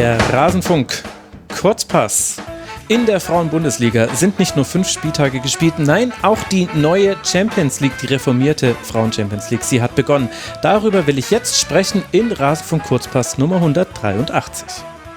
Der Rasenfunk Kurzpass. In der Frauenbundesliga sind nicht nur 5 Spieltage gespielt, nein, auch die neue Champions League, die reformierte Frauen-Champions League, sie hat begonnen. Darüber will ich jetzt sprechen in Rasenfunk Kurzpass Nummer 183.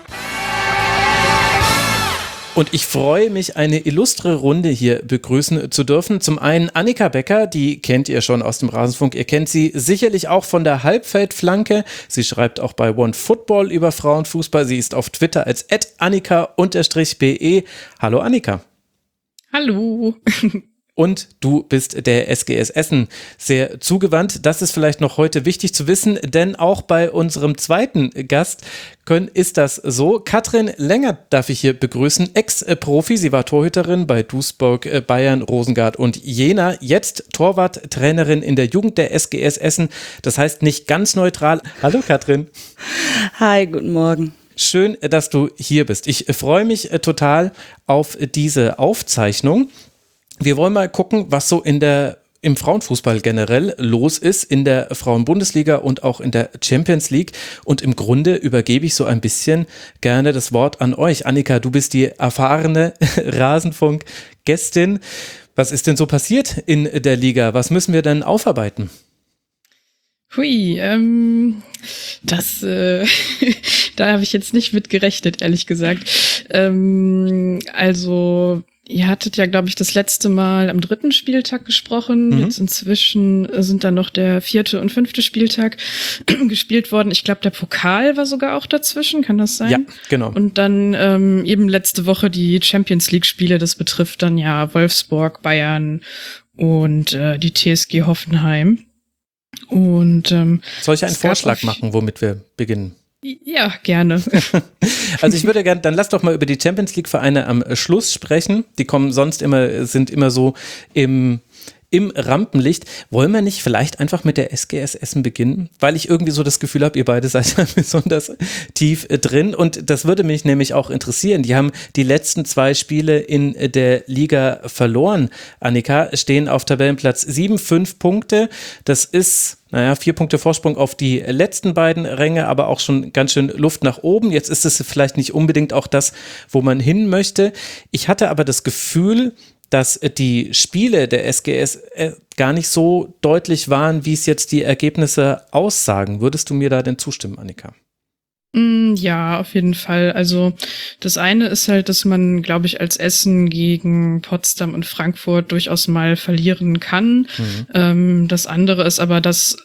Und ich freue mich, eine illustre Runde hier begrüßen zu dürfen. Zum einen Annika Becker, die kennt ihr schon aus dem Rasenfunk. Ihr kennt sie sicherlich auch von der Halbfeldflanke. Sie schreibt auch bei OneFootball über Frauenfußball. Sie ist auf Twitter als @annika_be. Hallo Annika. Hallo. Und du bist der SGS Essen sehr zugewandt. Das ist vielleicht noch heute wichtig zu wissen, denn auch bei unserem zweiten Gast ist das so. Katrin Länger darf ich hier begrüßen, Ex-Profi. Sie war Torhüterin bei Duisburg, Bayern, Rosengard und Jena. Jetzt Torwarttrainerin in der Jugend der SGS Essen. Das heißt nicht ganz neutral. Hallo Katrin. Hi, guten Morgen. Schön, dass du hier bist. Ich freue mich total auf diese Aufzeichnung. Wir wollen mal gucken, was so im Frauenfußball generell los ist, in der Frauenbundesliga und auch in der Champions League. Und im Grunde übergebe ich so ein bisschen gerne das Wort an euch. Annika, du bist die erfahrene Rasenfunk-Gästin. Was ist denn so passiert in der Liga? Was müssen wir denn aufarbeiten? Hui, da habe ich jetzt nicht mit gerechnet, ehrlich gesagt. Also ihr hattet ja, glaube ich, das letzte Mal am 3. Spieltag gesprochen. Jetzt inzwischen sind dann noch der 4. und 5. Spieltag gespielt worden. Ich glaube, der Pokal war sogar auch dazwischen, kann das sein? Ja, genau. Und dann eben letzte Woche die Champions League-Spiele. Das betrifft dann ja Wolfsburg, Bayern und die TSG Hoffenheim. Und soll ich einen Vorschlag machen, womit wir beginnen? Ja, gerne. Also ich würde gerne, dann lass doch mal über die Champions League Vereine am Schluss sprechen. Die kommen sind immer so im Rampenlicht. Wollen wir nicht vielleicht einfach mit der SGS Essen beginnen? Weil ich irgendwie so das Gefühl habe, ihr beide seid besonders tief drin und das würde mich nämlich auch interessieren. Die haben die letzten 2 Spiele in der Liga verloren. Annika, stehen auf Tabellenplatz 7, 5 Punkte. Das ist 4 Punkte Vorsprung auf die letzten beiden Ränge, aber auch schon ganz schön Luft nach oben. Jetzt ist es vielleicht nicht unbedingt auch das, wo man hin möchte. Ich hatte aber das Gefühl, dass die Spiele der SGS gar nicht so deutlich waren, wie es jetzt die Ergebnisse aussagen. Würdest du mir da denn zustimmen, Annika? Ja, auf jeden Fall. Also das eine ist halt, dass man, glaube ich, als Essen gegen Potsdam und Frankfurt durchaus mal verlieren kann. Das andere ist aber, dass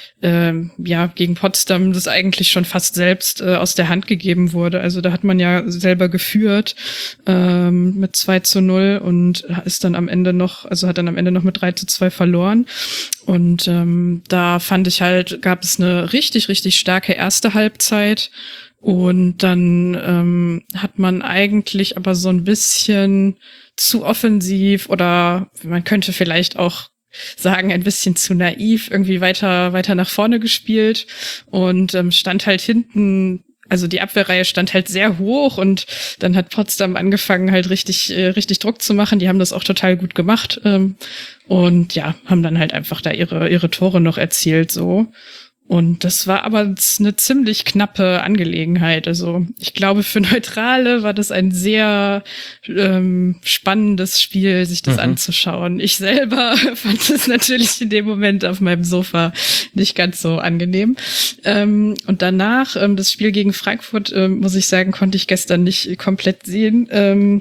gegen Potsdam das eigentlich schon fast selbst aus der Hand gegeben wurde. Also da hat man ja selber geführt mit 2:0 und hat dann am Ende noch mit 3:2 verloren. Und da fand ich halt, gab es eine richtig, richtig starke erste Halbzeit. Und dann hat man eigentlich aber so ein bisschen zu offensiv oder man könnte vielleicht auch sagen, ein bisschen zu naiv, irgendwie weiter nach vorne gespielt und stand halt hinten, also die Abwehrreihe stand halt sehr hoch und dann hat Potsdam angefangen halt richtig Druck zu machen. Die haben das auch total gut gemacht und ja, haben dann halt einfach da ihre Tore noch erzielt so. Und das war aber eine ziemlich knappe Angelegenheit. Also ich glaube, für Neutrale war das ein sehr spannendes Spiel, sich das anzuschauen. Ich selber fand es natürlich in dem Moment auf meinem Sofa nicht ganz so angenehm. Und danach, das Spiel gegen Frankfurt, muss ich sagen, konnte ich gestern nicht komplett sehen.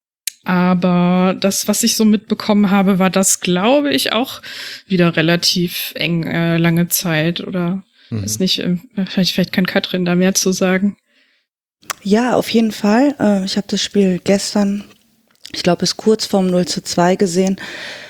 Aber das, was ich so mitbekommen habe, war das, glaube ich, auch wieder relativ eng lange Zeit oder weiß nicht, vielleicht kann Katrin da mehr zu sagen. Ja, auf jeden Fall. Ich habe das Spiel gestern, ich glaube, bis kurz vorm 0:2 gesehen.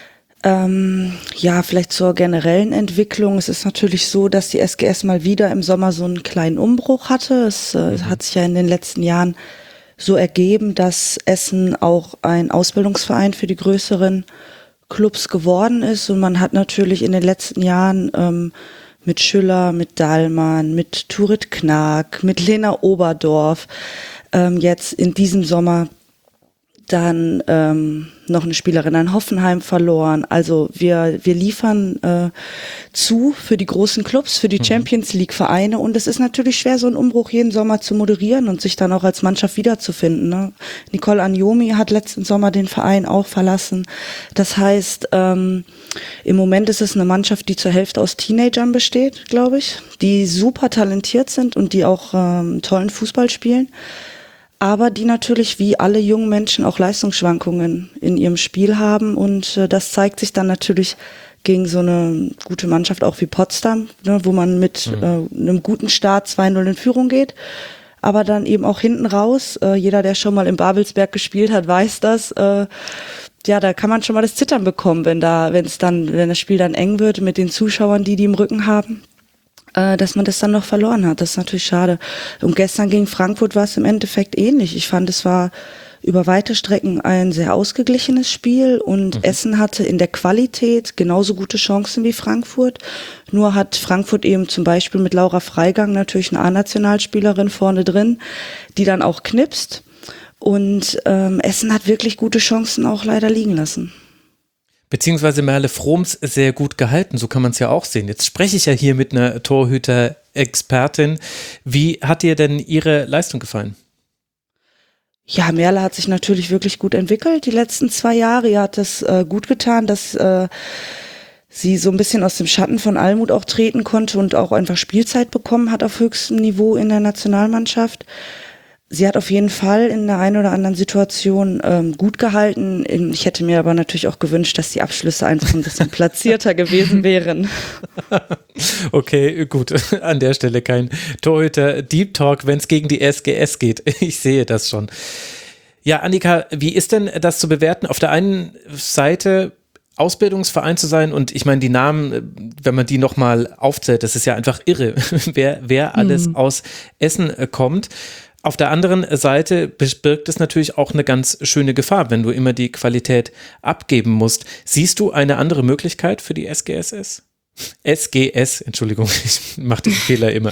Vielleicht zur generellen Entwicklung. Es ist natürlich so, dass die SGS mal wieder im Sommer so einen kleinen Umbruch hatte. Es hat sich ja in den letzten Jahren so ergeben, dass Essen auch ein Ausbildungsverein für die größeren Clubs geworden ist. Und man hat natürlich in den letzten Jahren mit Schüller, mit Dahlmann, mit Turit Knag, mit Lena Oberdorf jetzt in diesem Sommer Dann noch eine Spielerin an Hoffenheim verloren. Also wir liefern zu für die großen Clubs, für die Champions League Vereine, und es ist natürlich schwer, so einen Umbruch jeden Sommer zu moderieren und sich dann auch als Mannschaft wiederzufinden. Ne? Nicole Agnomi hat letzten Sommer den Verein auch verlassen. Das heißt, im Moment ist es eine Mannschaft, die zur Hälfte aus Teenagern besteht, glaube ich, die super talentiert sind und die auch tollen Fußball spielen. Aber die natürlich wie alle jungen Menschen auch Leistungsschwankungen in ihrem Spiel haben, und das zeigt sich dann natürlich gegen so eine gute Mannschaft auch wie Potsdam, ne, wo man mit einem guten Start 2-0 in Führung geht, aber dann eben auch hinten raus, jeder, der schon mal im Babelsberg gespielt hat, weiß das, ja, da kann man schon mal das Zittern bekommen, wenn das Spiel dann eng wird mit den Zuschauern, die im Rücken haben. Dass man das dann noch verloren hat. Das ist natürlich schade. Und gestern gegen Frankfurt war es im Endeffekt ähnlich. Ich fand, es war über weite Strecken ein sehr ausgeglichenes Spiel, und Essen hatte in der Qualität genauso gute Chancen wie Frankfurt. Nur hat Frankfurt eben zum Beispiel mit Laura Freigang natürlich eine A-Nationalspielerin vorne drin, die dann auch knipst. Und Essen hat wirklich gute Chancen auch leider liegen lassen. Beziehungsweise Merle Froms sehr gut gehalten, so kann man es ja auch sehen. Jetzt spreche ich ja hier mit einer Torhüter-Expertin. Wie hat dir denn ihre Leistung gefallen? Ja, Merle hat sich natürlich wirklich gut entwickelt die letzten 2 Jahre. Ihr hat es gut getan, dass sie so ein bisschen aus dem Schatten von Almuth auch treten konnte und auch einfach Spielzeit bekommen hat auf höchstem Niveau in der Nationalmannschaft. Sie hat auf jeden Fall in der einen oder anderen Situation gut gehalten. Ich hätte mir aber natürlich auch gewünscht, dass die Abschlüsse einfach ein bisschen platzierter gewesen wären. Okay, gut. An der Stelle kein Torhüter-Deep Talk, wenn es gegen die SGS geht. Ich sehe das schon. Ja, Annika, wie ist denn das zu bewerten? Auf der einen Seite Ausbildungsverein zu sein, und ich meine, die Namen, wenn man die nochmal aufzählt, das ist ja einfach irre, wer alles aus Essen kommt. Auf der anderen Seite birgt es natürlich auch eine ganz schöne Gefahr, wenn du immer die Qualität abgeben musst. Siehst du eine andere Möglichkeit für die SGSS? SGS, Entschuldigung, ich mache den Fehler immer.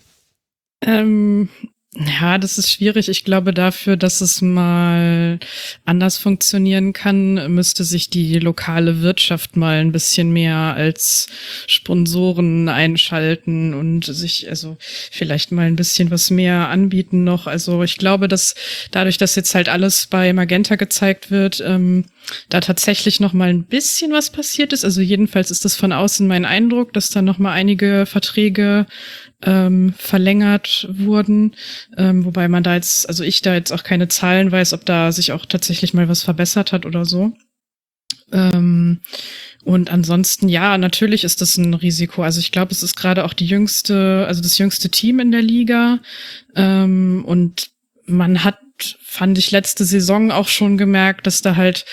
Ja, das ist schwierig. Ich glaube, dafür, dass es mal anders funktionieren kann, müsste sich die lokale Wirtschaft mal ein bisschen mehr als Sponsoren einschalten und sich also vielleicht mal ein bisschen was mehr anbieten noch. Also ich glaube, dass dadurch, dass jetzt halt alles bei Magenta gezeigt wird, da tatsächlich noch mal ein bisschen was passiert ist. Also jedenfalls ist das von außen mein Eindruck, dass da noch mal einige Verträge verlängert wurden, wobei man da jetzt, also ich da jetzt auch keine Zahlen weiß, ob da sich auch tatsächlich mal was verbessert hat oder so. Und ansonsten, ja, natürlich ist das ein Risiko. Also ich glaube, es ist gerade auch das jüngste Team in der Liga. Und man hat, fand ich, letzte Saison auch schon gemerkt, dass da halt,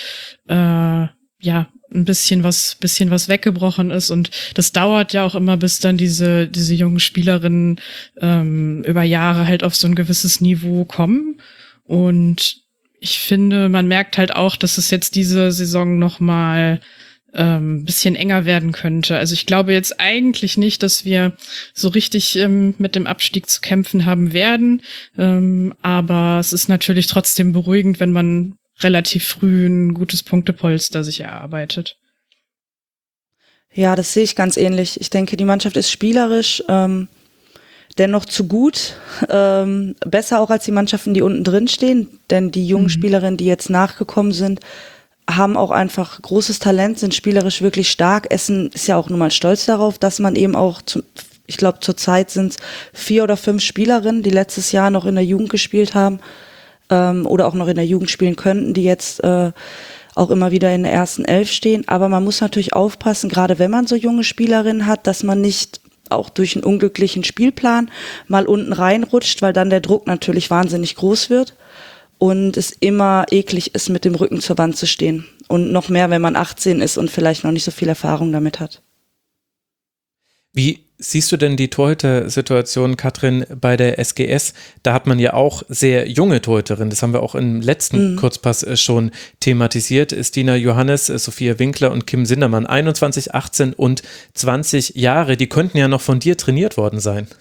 ein bisschen was weggebrochen ist, und das dauert ja auch immer, bis dann diese jungen Spielerinnen über Jahre halt auf so ein gewisses Niveau kommen. Und ich finde, man merkt halt auch, dass es jetzt diese Saison nochmal bisschen enger werden könnte. Also ich glaube jetzt eigentlich nicht, dass wir so richtig mit dem Abstieg zu kämpfen haben werden, aber es ist natürlich trotzdem beruhigend, wenn man relativ früh ein gutes Punktepolster sich erarbeitet. Ja, das sehe ich ganz ähnlich. Ich denke, die Mannschaft ist spielerisch dennoch zu gut, besser auch als die Mannschaften, die unten drin stehen, denn die jungen Spielerinnen, die jetzt nachgekommen sind, haben auch einfach großes Talent, sind spielerisch wirklich stark. Essen ist ja auch nun mal stolz darauf, dass man eben auch, ich glaube zurzeit sind es 4 oder 5 Spielerinnen, die letztes Jahr noch in der Jugend gespielt haben, oder auch noch in der Jugend spielen könnten, die jetzt auch immer wieder in der ersten 11 stehen. Aber man muss natürlich aufpassen, gerade wenn man so junge Spielerinnen hat, dass man nicht auch durch einen unglücklichen Spielplan mal unten reinrutscht, weil dann der Druck natürlich wahnsinnig groß wird und es immer eklig ist, mit dem Rücken zur Wand zu stehen. Und noch mehr, wenn man 18 ist und vielleicht noch nicht so viel Erfahrung damit hat. Wie siehst du denn die Torhüter-Situation, Katrin, bei der SGS? Da hat man ja auch sehr junge Torhüterinnen. Das haben wir auch im letzten Kurzpass schon thematisiert. Stina Johannes, Sophia Winkler und Kim Sindermann, 21, 18 und 20 Jahre. Die könnten ja noch von dir trainiert worden sein.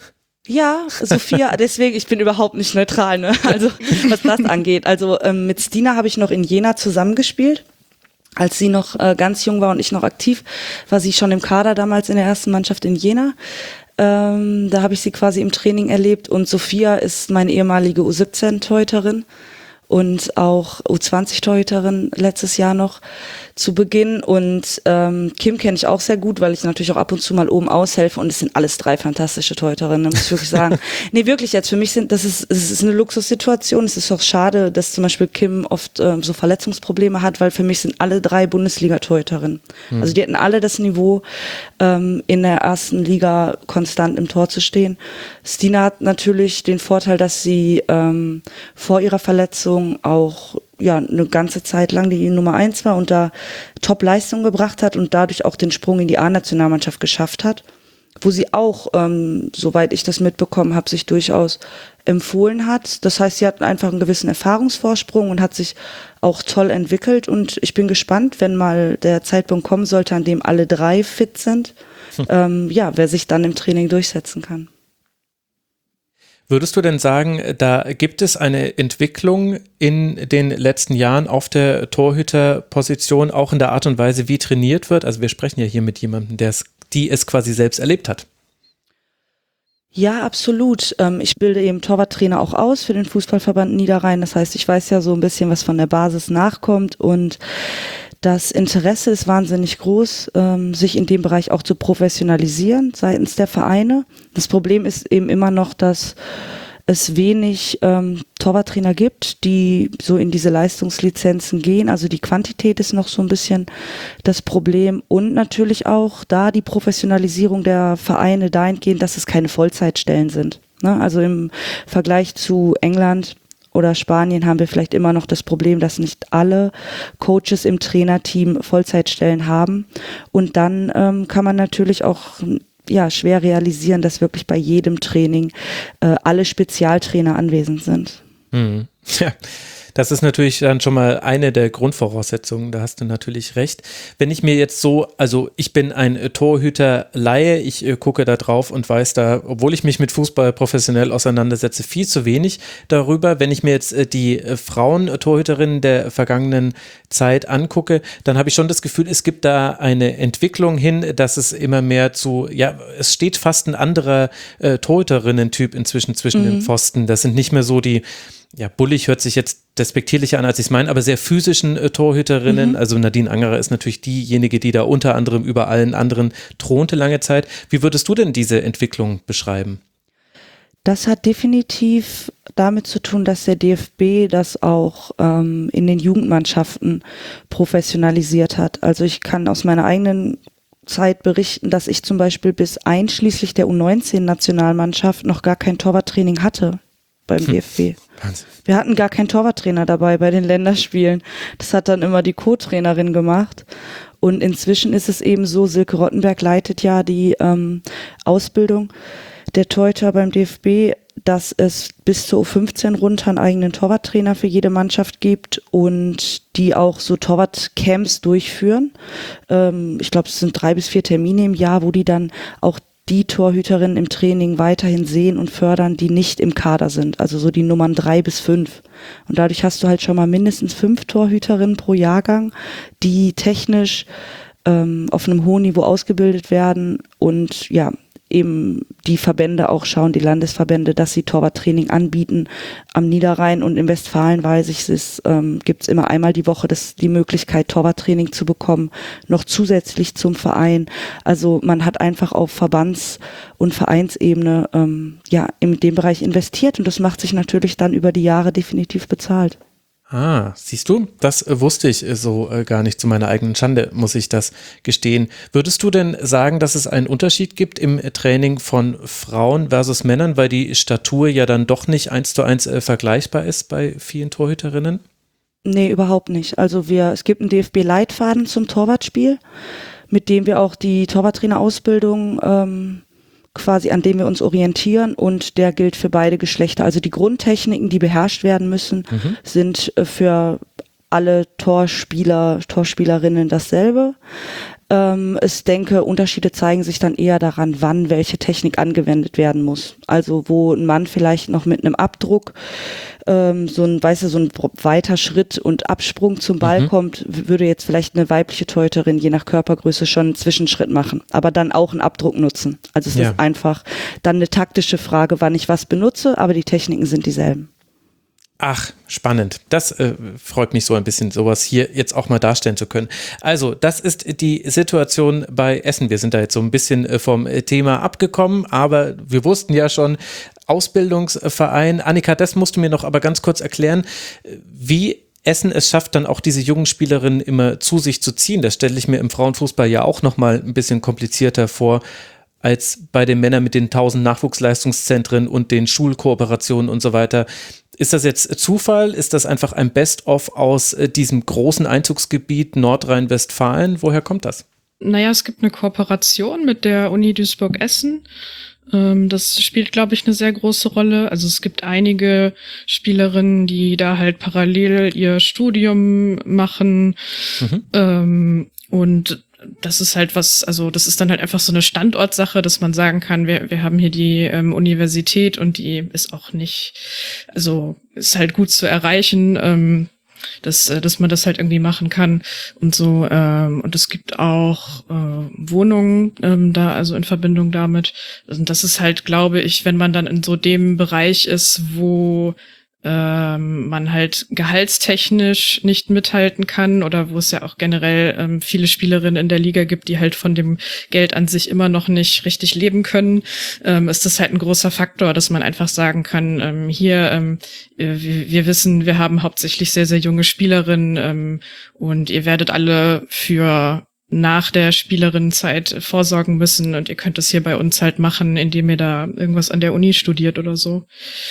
Ja, Sophia, deswegen, ich bin überhaupt nicht neutral, ne? Also was das angeht. Also mit Stina habe ich noch in Jena zusammengespielt. Als sie noch ganz jung war und ich noch aktiv, war sie schon im Kader damals in der ersten Mannschaft in Jena. Da habe ich sie quasi im Training erlebt. Und Sophia ist meine ehemalige U17-Torhüterin und auch U20-Torhüterin letztes Jahr noch zu Beginn. Und Kim kenne ich auch sehr gut, weil ich natürlich auch ab und zu mal oben aushelfe. Und es sind alles 3 fantastische Torhüterinnen, muss ich wirklich sagen. Nee, wirklich jetzt. Für mich es ist eine Luxussituation. Es ist auch schade, dass zum Beispiel Kim oft so Verletzungsprobleme hat, weil für mich sind alle 3 Bundesliga-Torhüterinnen. Also die hätten alle das Niveau, in der ersten Liga konstant im Tor zu stehen. Stina hat natürlich den Vorteil, dass sie vor ihrer Verletzung auch eine ganze Zeit lang die Nummer 1 war und da Top-Leistung gebracht hat und dadurch auch den Sprung in die A-Nationalmannschaft geschafft hat, wo sie auch, soweit ich das mitbekommen habe, sich durchaus empfohlen hat. Das heißt, sie hat einfach einen gewissen Erfahrungsvorsprung und hat sich auch toll entwickelt und ich bin gespannt, wenn mal der Zeitpunkt kommen sollte, an dem alle 3 fit sind, wer sich dann im Training durchsetzen kann. Würdest du denn sagen, da gibt es eine Entwicklung in den letzten Jahren auf der Torhüterposition, auch in der Art und Weise, wie trainiert wird? Also wir sprechen ja hier mit jemandem, die es quasi selbst erlebt hat. Ja, absolut. Ich bilde eben Torwarttrainer auch aus für den Fußballverband Niederrhein. Das heißt, ich weiß ja so ein bisschen, was von der Basis nachkommt und das Interesse ist wahnsinnig groß, sich in dem Bereich auch zu professionalisieren seitens der Vereine. Das Problem ist eben immer noch, dass es wenig Torwarttrainer gibt, die so in diese Leistungslizenzen gehen. Also die Quantität ist noch so ein bisschen das Problem und natürlich auch da die Professionalisierung der Vereine dahingehend, dass es keine Vollzeitstellen sind. Ne? Also im Vergleich zu England oder Spanien haben wir vielleicht immer noch das Problem, dass nicht alle Coaches im Trainerteam Vollzeitstellen haben. Und dann kann man natürlich auch schwer realisieren, dass wirklich bei jedem Training alle Spezialtrainer anwesend sind. Mhm. Ja. Das ist natürlich dann schon mal eine der Grundvoraussetzungen, da hast du natürlich recht. Wenn ich mir jetzt also ich bin ein Torhüter-Laie, ich gucke da drauf und weiß da, obwohl ich mich mit Fußball professionell auseinandersetze, viel zu wenig darüber. Wenn ich mir jetzt die Frauen-Torhüterinnen der vergangenen Zeit angucke, dann habe ich schon das Gefühl, es gibt da eine Entwicklung hin, dass es immer mehr es steht fast ein anderer Torhüterinnen-Typ inzwischen zwischen den Pfosten. Das sind nicht mehr so die bullig hört sich jetzt despektierlicher an, als ich es meine, aber sehr physischen Torhüterinnen. Also Nadine Angerer ist natürlich diejenige, die da unter anderem über allen anderen thronte lange Zeit. Wie würdest du denn diese Entwicklung beschreiben? Das hat definitiv damit zu tun, dass der DFB das auch in den Jugendmannschaften professionalisiert hat. Also ich kann aus meiner eigenen Zeit berichten, dass ich zum Beispiel bis einschließlich der U19-Nationalmannschaft noch gar kein Torwarttraining hatte beim DFB. Wahnsinn. Wir hatten gar keinen Torwarttrainer dabei bei den Länderspielen. Das hat dann immer die Co-Trainerin gemacht. Und inzwischen ist es eben so, Silke Rottenberg leitet ja die Ausbildung der Torhüter beim DFB, dass es bis zur U15 runter einen eigenen Torwarttrainer für jede Mannschaft gibt und die auch so Torwartcamps durchführen. Ich glaube, es sind 3 bis 4 Termine im Jahr, wo die dann auch die Torhüterinnen im Training weiterhin sehen und fördern, die nicht im Kader sind, also so die Nummern 3 bis 5. Und dadurch hast du halt schon mal mindestens 5 Torhüterinnen pro Jahrgang, die technisch auf einem hohen Niveau ausgebildet werden und eben die Verbände auch schauen, die Landesverbände, dass sie Torwarttraining anbieten. Am Niederrhein und im Westfalen weiß ich, gibt es immer einmal die Woche die Möglichkeit, Torwarttraining zu bekommen, noch zusätzlich zum Verein. Also man hat einfach auf Verbands- und Vereinsebene in dem Bereich investiert und das macht sich natürlich dann über die Jahre definitiv bezahlt. Ah, siehst du, das wusste ich so gar nicht. Zu meiner eigenen Schande muss ich das gestehen. Würdest du denn sagen, dass es einen Unterschied gibt im Training von Frauen versus Männern, weil die Statur ja dann doch nicht 1:1 vergleichbar ist bei vielen Torhüterinnen? Nee, überhaupt nicht. Also es gibt einen DFB-Leitfaden zum Torwartspiel, mit dem wir auch die Torwarttrainerausbildung quasi an dem wir uns orientieren und der gilt für beide Geschlechter. Also die Grundtechniken, die beherrscht werden müssen, sind für alle Torspieler, Torspielerinnen dasselbe. Ich denke, Unterschiede zeigen sich dann eher daran, wann welche Technik angewendet werden muss. Also wo ein Mann vielleicht noch mit einem Abdruck so ein weiter Schritt und Absprung zum Ball kommt, würde jetzt vielleicht eine weibliche Torhüterin je nach Körpergröße schon einen Zwischenschritt machen, aber dann auch einen Abdruck nutzen. Also es ist einfach dann eine taktische Frage, wann ich was benutze, aber die Techniken sind dieselben. Ach, spannend. Das freut mich so ein bisschen, sowas hier jetzt auch mal darstellen zu können. Also, das ist die Situation bei Essen. Wir sind da jetzt so ein bisschen vom Thema abgekommen, aber wir wussten ja schon, Ausbildungsverein. Annika, das musst du mir noch aber ganz kurz erklären, wie Essen es schafft, dann auch diese jungen Spielerinnen immer zu sich zu ziehen. Das stelle ich mir im Frauenfußball ja auch nochmal ein bisschen komplizierter vor, als bei den Männern mit den 1000 Nachwuchsleistungszentren und den Schulkooperationen und so weiter. Ist das jetzt Zufall? Ist das einfach ein Best-of aus diesem großen Einzugsgebiet Nordrhein-Westfalen? Woher kommt das? Naja, es gibt eine Kooperation mit der Uni Duisburg-Essen. Das spielt, glaube ich, eine sehr große Rolle. Also es gibt einige Spielerinnen, die da halt parallel ihr Studium machen. Und das ist halt was, also das ist dann halt einfach so eine Standortsache, dass man sagen kann, wir haben hier die Universität und die ist auch nicht, also ist halt gut zu erreichen, dass man das halt irgendwie machen kann und so. Und es gibt auch Wohnungen da, also in Verbindung damit. Und das ist halt, glaube ich, wenn man dann in so dem Bereich ist, wo man halt gehaltstechnisch nicht mithalten kann oder wo es ja auch generell viele Spielerinnen in der Liga gibt, die halt von dem Geld an sich immer noch nicht richtig leben können, ist das halt ein großer Faktor, dass man einfach sagen kann, wir wissen, wir haben hauptsächlich sehr, sehr junge Spielerinnen und ihr werdet alle für nach der Spielerinnenzeit vorsorgen müssen und ihr könnt das hier bei uns halt machen, indem ihr da irgendwas an der Uni studiert oder so.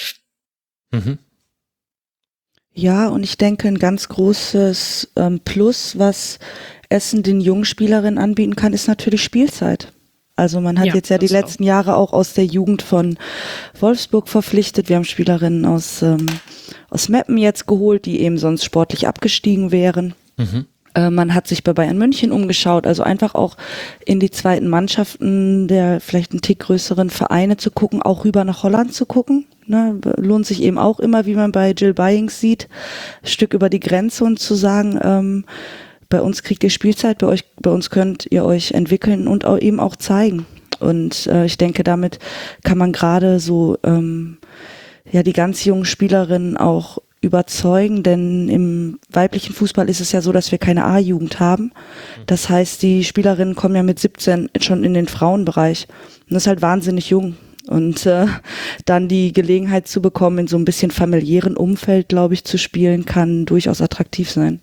Ja, und ich denke, ein ganz großes Plus, was Essen den jungen Spielerinnen anbieten kann, ist natürlich Spielzeit. Also man hat jetzt ja die letzten Jahre auch aus der Jugend von Wolfsburg verpflichtet. Wir haben Spielerinnen aus Meppen jetzt geholt, die eben sonst sportlich abgestiegen wären. Man hat sich bei Bayern München umgeschaut, also einfach auch in die zweiten Mannschaften der vielleicht einen Tick größeren Vereine zu gucken, auch rüber nach Holland zu gucken. Ne, lohnt sich eben auch immer, wie man bei Jill Byings sieht, ein Stück über die Grenze und zu sagen, bei uns kriegt ihr Spielzeit, bei uns könnt ihr euch entwickeln und auch eben auch zeigen. Und ich denke, damit kann man gerade so die ganz jungen Spielerinnen auch überzeugen, denn im weiblichen Fußball ist es ja so, dass wir keine A-Jugend haben. Das heißt, die Spielerinnen kommen ja mit 17 schon in den Frauenbereich. Und das ist halt wahnsinnig jung. Und dann die Gelegenheit zu bekommen, in so ein bisschen familiären Umfeld, glaube ich, zu spielen, kann durchaus attraktiv sein.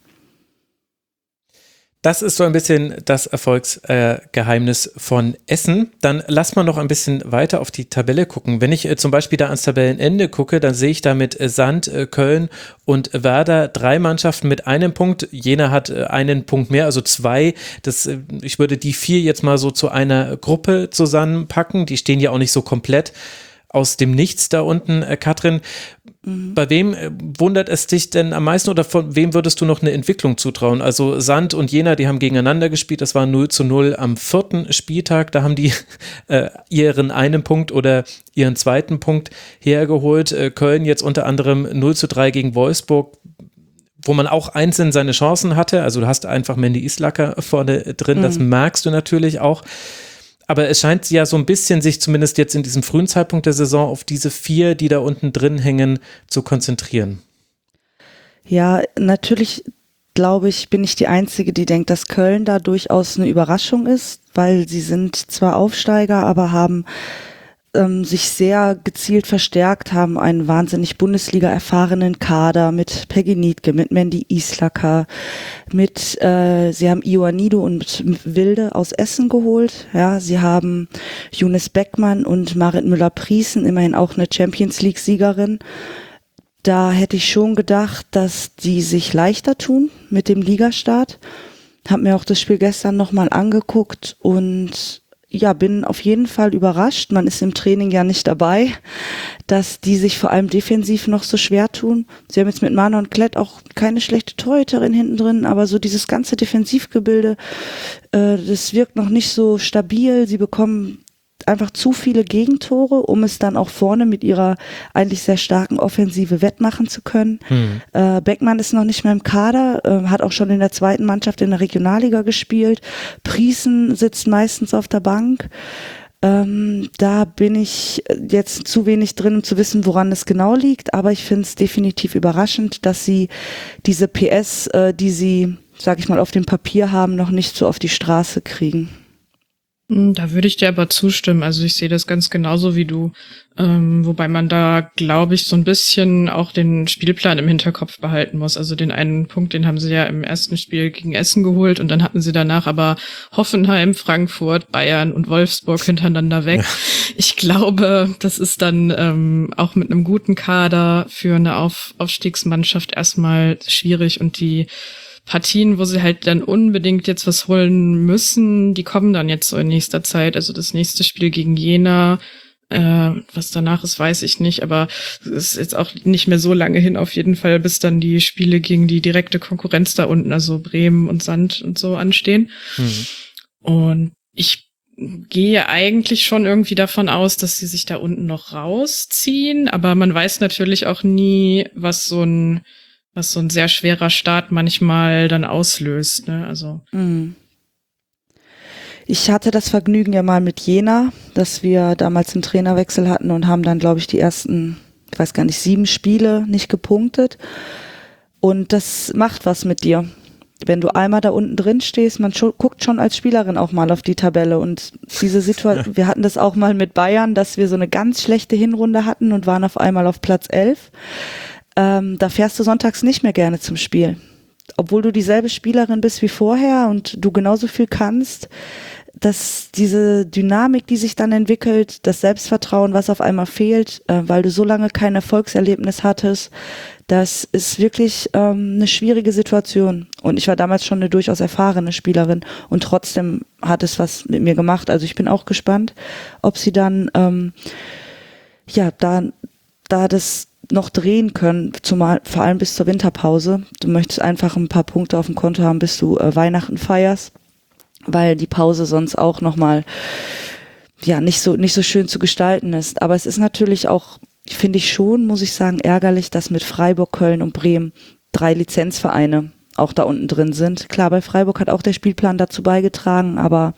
Das ist so ein bisschen das Erfolgsgeheimnis von Essen. Dann lass mal noch ein bisschen weiter auf die Tabelle gucken. Wenn ich zum Beispiel da ans Tabellenende gucke, dann sehe ich da mit Sand, Köln und Werder 3 Mannschaften mit einem Punkt. Jena hat einen Punkt mehr, also 2. Ich würde die 4 jetzt mal so zu einer Gruppe zusammenpacken. Die stehen ja auch nicht so komplett aus dem Nichts da unten, Katrin. Bei wem wundert es dich denn am meisten oder von wem würdest du noch eine Entwicklung zutrauen? Also Sand und Jena, die haben gegeneinander gespielt, das war 0:0 am 4. Spieltag, da haben die ihren einen Punkt oder ihren zweiten Punkt hergeholt. Köln jetzt unter anderem 0:3 gegen Wolfsburg, wo man auch einzeln seine Chancen hatte, also du hast einfach Mandy Islacker vorne drin, das merkst du natürlich auch. Aber es scheint ja so ein bisschen sich zumindest jetzt in diesem frühen Zeitpunkt der Saison auf diese 4, die da unten drin hängen, zu konzentrieren. Ja, natürlich, glaube ich, bin ich die Einzige, die denkt, dass Köln da durchaus eine Überraschung ist, weil sie sind zwar Aufsteiger, aber haben sich sehr gezielt verstärkt, haben einen wahnsinnig Bundesliga-erfahrenen Kader mit Peggy Niedke, mit Mandy Islacker, sie haben Ioannidou und Wilde aus Essen geholt, ja, sie haben Younes Beckmann und Marit Müller-Priesen, immerhin auch eine Champions-League-Siegerin. Da hätte ich schon gedacht, dass die sich leichter tun mit dem Ligastart. Hab mir auch das Spiel gestern nochmal angeguckt und bin auf jeden Fall überrascht. Man ist im Training ja nicht dabei, dass die sich vor allem defensiv noch so schwer tun. Sie haben jetzt mit Manon Klett auch keine schlechte Torhüterin hinten drin, aber so dieses ganze Defensivgebilde, das wirkt noch nicht so stabil. Sie bekommen einfach zu viele Gegentore, um es dann auch vorne mit ihrer eigentlich sehr starken Offensive wettmachen zu können. Beckmann ist noch nicht mehr im Kader, hat auch schon in der zweiten Mannschaft in der Regionalliga gespielt. Priesen sitzt meistens auf der Bank. Da bin ich jetzt zu wenig drin, um zu wissen, woran es genau liegt, aber ich finde es definitiv überraschend, dass sie diese PS, die sie, sag ich mal, auf dem Papier haben, noch nicht so auf die Straße kriegen. Da würde ich dir aber zustimmen. Also ich sehe das ganz genauso wie du. Wobei man da, glaube ich, so ein bisschen auch den Spielplan im Hinterkopf behalten muss. Also den einen Punkt, den haben sie ja im ersten Spiel gegen Essen geholt und dann hatten sie danach aber Hoffenheim, Frankfurt, Bayern und Wolfsburg hintereinander weg. Ja. Ich glaube, das ist dann auch mit einem guten Kader für eine Aufstiegsmannschaft erstmal schwierig, und die Partien, wo sie halt dann unbedingt jetzt was holen müssen, die kommen dann jetzt so in nächster Zeit. Also das nächste Spiel gegen Jena, was danach ist, weiß ich nicht, aber es ist jetzt auch nicht mehr so lange hin auf jeden Fall, bis dann die Spiele gegen die direkte Konkurrenz da unten, also Bremen und Sand und so, anstehen. Und ich gehe eigentlich schon irgendwie davon aus, dass sie sich da unten noch rausziehen, aber man weiß natürlich auch nie, was so ein sehr schwerer Start manchmal dann auslöst, ne? Also. Ich hatte das Vergnügen ja mal mit Jena, dass wir damals einen Trainerwechsel hatten und haben dann, glaube ich, die ersten, ich weiß gar nicht, 7 Spiele nicht gepunktet. Und das macht was mit dir. Wenn du einmal da unten drin stehst, man guckt schon als Spielerin auch mal auf die Tabelle, und diese Situation, wir hatten das auch mal mit Bayern, dass wir so eine ganz schlechte Hinrunde hatten und waren auf einmal auf Platz 11. Da fährst du sonntags nicht mehr gerne zum Spiel. Obwohl du dieselbe Spielerin bist wie vorher und du genauso viel kannst, dass diese Dynamik, die sich dann entwickelt, das Selbstvertrauen, was auf einmal fehlt, weil du so lange kein Erfolgserlebnis hattest, das ist wirklich eine schwierige Situation. Und ich war damals schon eine durchaus erfahrene Spielerin und trotzdem hat es was mit mir gemacht. Also ich bin auch gespannt, ob sie dann da das noch drehen können, zumal vor allem bis zur Winterpause. Du möchtest einfach ein paar Punkte auf dem Konto haben, bis du Weihnachten feierst, weil die Pause sonst auch nochmal nicht so schön zu gestalten ist. Aber es ist natürlich auch, finde ich schon, muss ich sagen, ärgerlich, dass mit Freiburg, Köln und Bremen 3 Lizenzvereine auch da unten drin sind. Klar, bei Freiburg hat auch der Spielplan dazu beigetragen, aber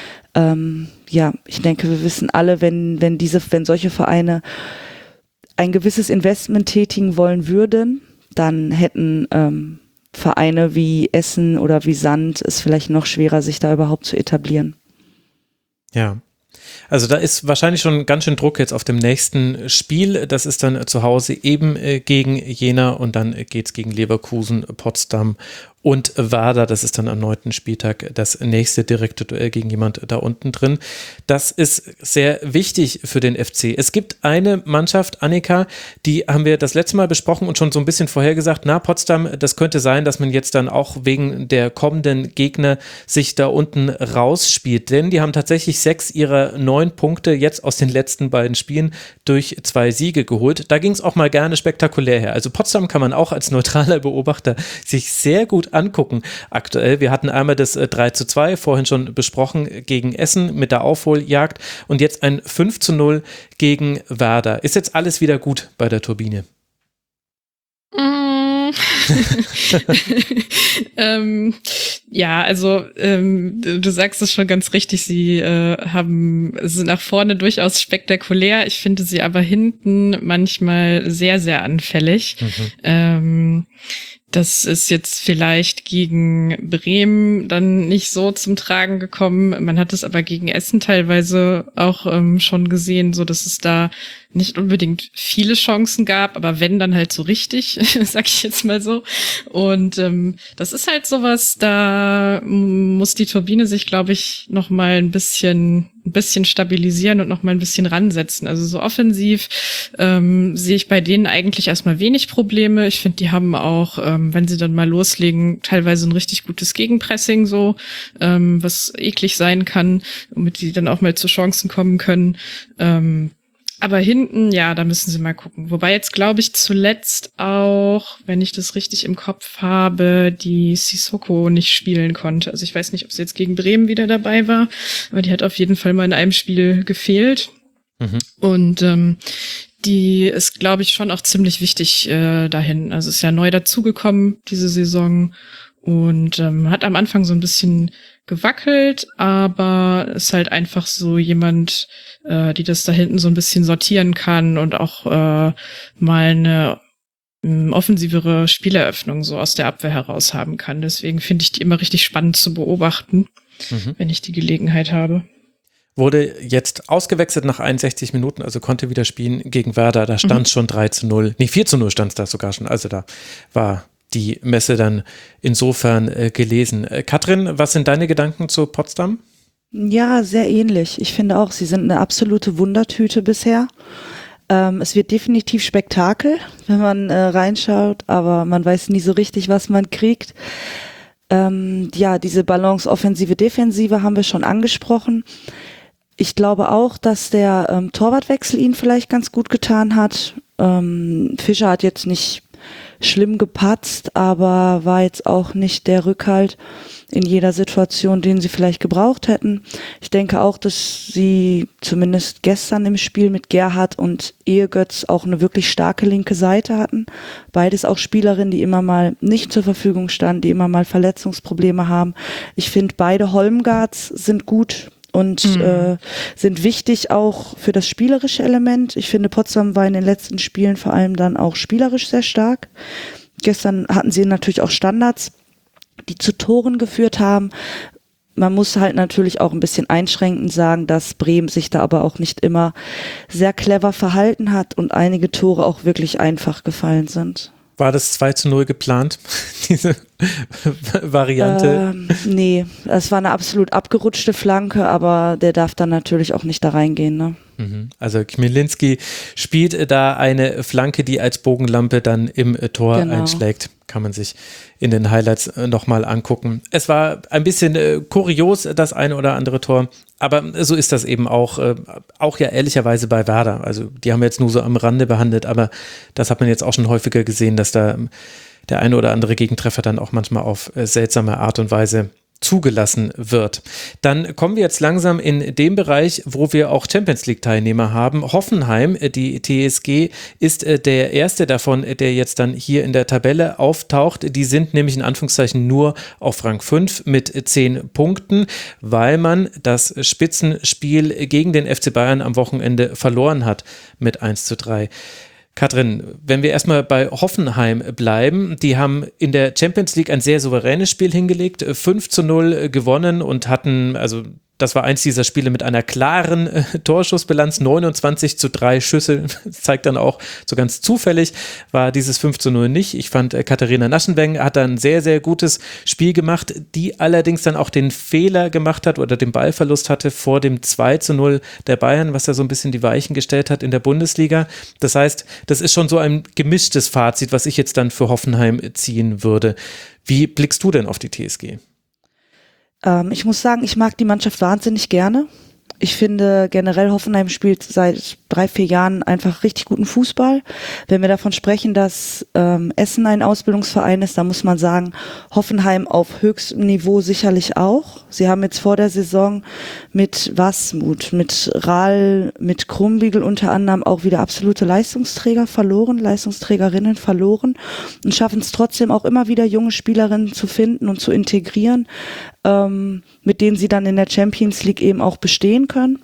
ich denke, wir wissen alle, wenn solche Vereine ein gewisses Investment tätigen wollen würden, dann hätten Vereine wie Essen oder wie Sand es vielleicht noch schwerer, sich da überhaupt zu etablieren. Ja. Also da ist wahrscheinlich schon ganz schön Druck jetzt auf dem nächsten Spiel. Das ist dann zu Hause eben gegen Jena und dann geht's gegen Leverkusen, Potsdam und Werder. Das ist dann am 9. Spieltag das nächste direkte Duell gegen jemand da unten drin. Das ist sehr wichtig für den FC. Es gibt eine Mannschaft, Annika, die haben wir das letzte Mal besprochen und schon so ein bisschen vorhergesagt, Potsdam, das könnte sein, dass man jetzt dann auch wegen der kommenden Gegner sich da unten rausspielt. Denn die haben tatsächlich 6 ihrer 9 Punkte jetzt aus den letzten beiden Spielen durch 2 Siege geholt. Da ging es auch mal gerne spektakulär her. Also Potsdam kann man auch als neutraler Beobachter sich sehr gut angucken aktuell. Wir hatten einmal das 3:2, vorhin schon besprochen, gegen Essen mit der Aufholjagd und jetzt ein 5:0 gegen Werder. Ist jetzt alles wieder gut bei der Turbine? Du sagst es schon ganz richtig, sie sind nach vorne durchaus spektakulär. Ich finde sie aber hinten manchmal sehr, sehr anfällig. Das ist jetzt vielleicht gegen Bremen dann nicht so zum Tragen gekommen. Man hat es aber gegen Essen teilweise auch schon gesehen, so dass es da nicht unbedingt viele Chancen gab, aber wenn, dann halt so richtig, sag ich jetzt mal so. Und das ist halt sowas, da muss die Turbine sich, glaube ich, noch mal ein bisschen ein bisschen stabilisieren und noch mal ein bisschen ransetzen. Also so offensiv sehe ich bei denen eigentlich erstmal wenig Probleme. Ich finde, die haben auch, wenn sie dann mal loslegen, teilweise ein richtig gutes Gegenpressing so, was eklig sein kann, womit die dann auch mal zu Chancen kommen können. Aber hinten, ja, da müssen sie mal gucken. Wobei jetzt, glaube ich, zuletzt auch, wenn ich das richtig im Kopf habe, die Sissoko nicht spielen konnte. Also ich weiß nicht, ob sie jetzt gegen Bremen wieder dabei war, aber die hat auf jeden Fall mal in einem Spiel gefehlt. Und die ist, glaube ich, schon auch ziemlich wichtig dahin. Also ist ja neu dazugekommen diese Saison und hat am Anfang so ein bisschen gewackelt, aber ist halt einfach so jemand, die das da hinten so ein bisschen sortieren kann und auch mal eine offensivere Spieleröffnung so aus der Abwehr heraus haben kann. Deswegen finde ich die immer richtig spannend zu beobachten, wenn ich die Gelegenheit habe. Wurde jetzt ausgewechselt nach 61 Minuten, also konnte wieder spielen gegen Werder. Da stand schon 3-0, nee 4-0 stand es da sogar schon. Also da war die Messe dann insofern gelesen. Katrin, was sind deine Gedanken zu Potsdam? Ja, sehr ähnlich. Ich finde auch, sie sind eine absolute Wundertüte bisher. Es wird definitiv Spektakel, wenn man reinschaut, aber man weiß nie so richtig, was man kriegt. Ja, diese Balance Offensive, Defensive haben wir schon angesprochen. Ich glaube auch, dass der Torwartwechsel ihnen vielleicht ganz gut getan hat. Fischer hat jetzt nicht schlimm gepatzt, aber war jetzt auch nicht der Rückhalt in jeder Situation, den sie vielleicht gebraucht hätten. Ich denke auch, dass sie zumindest gestern im Spiel mit Gerhard und Ehegötz auch eine wirklich starke linke Seite hatten. Beides auch Spielerinnen, die immer mal nicht zur Verfügung standen, die immer mal Verletzungsprobleme haben. Ich finde, beide Holmgards sind gut und sind wichtig auch für das spielerische Element. Ich finde, Potsdam war in den letzten Spielen vor allem dann auch spielerisch sehr stark. Gestern hatten sie natürlich auch Standards, die zu Toren geführt haben. Man muss halt natürlich auch ein bisschen einschränkend sagen, dass Bremen sich da aber auch nicht immer sehr clever verhalten hat und einige Tore auch wirklich einfach gefallen sind. War das 2-0 geplant, diese Variante? Nee, es war eine absolut abgerutschte Flanke, aber der darf dann natürlich auch nicht da reingehen, ne? Also Chmielinski spielt da eine Flanke, die als Bogenlampe dann im Tor einschlägt. Kann man sich in den Highlights nochmal angucken. Es war ein bisschen kurios, das eine oder andere Tor, aber so ist das eben auch ja ehrlicherweise bei Werder. Also die haben wir jetzt nur so am Rande behandelt, aber das hat man jetzt auch schon häufiger gesehen, dass da der eine oder andere Gegentreffer dann auch manchmal auf seltsame Art und Weise zugelassen wird. Dann kommen wir jetzt langsam in den Bereich, wo wir auch Champions-League-Teilnehmer haben. Hoffenheim, die TSG, ist der erste davon, der jetzt dann hier in der Tabelle auftaucht. Die sind nämlich in Anführungszeichen nur auf Rang 5 mit 10 Punkten, weil man das Spitzenspiel gegen den FC Bayern am Wochenende verloren hat mit 1:3. Katrin, wenn wir erstmal bei Hoffenheim bleiben, die haben in der Champions League ein sehr souveränes Spiel hingelegt, 5:0 gewonnen und hatten, also das war eins dieser Spiele mit einer klaren Torschussbilanz, 29:3 Schüsse, das zeigt dann auch, so ganz zufällig war dieses 5:0 nicht. Ich fand, Katharina Naschenweng hat da ein sehr, sehr gutes Spiel gemacht, die allerdings dann auch den Fehler gemacht hat oder den Ballverlust hatte vor dem 2:0 der Bayern, was ja so ein bisschen die Weichen gestellt hat in der Bundesliga. Das heißt, das ist schon so ein gemischtes Fazit, was ich jetzt dann für Hoffenheim ziehen würde. Wie blickst du denn auf die TSG? Ich muss sagen, ich mag die Mannschaft wahnsinnig gerne. Ich finde generell, Hoffenheim spielt seit 3-4 Jahren einfach richtig guten Fußball. Wenn wir davon sprechen, dass Essen ein Ausbildungsverein ist, dann muss man sagen, Hoffenheim auf höchstem Niveau sicherlich auch. Sie haben jetzt vor der Saison mit Wasmut, mit Rahl, mit Krumbiegel unter anderem auch wieder absolute Leistungsträgerinnen verloren und schaffen es trotzdem auch immer wieder junge Spielerinnen zu finden und zu integrieren, mit denen sie dann in der Champions League eben auch bestehen können.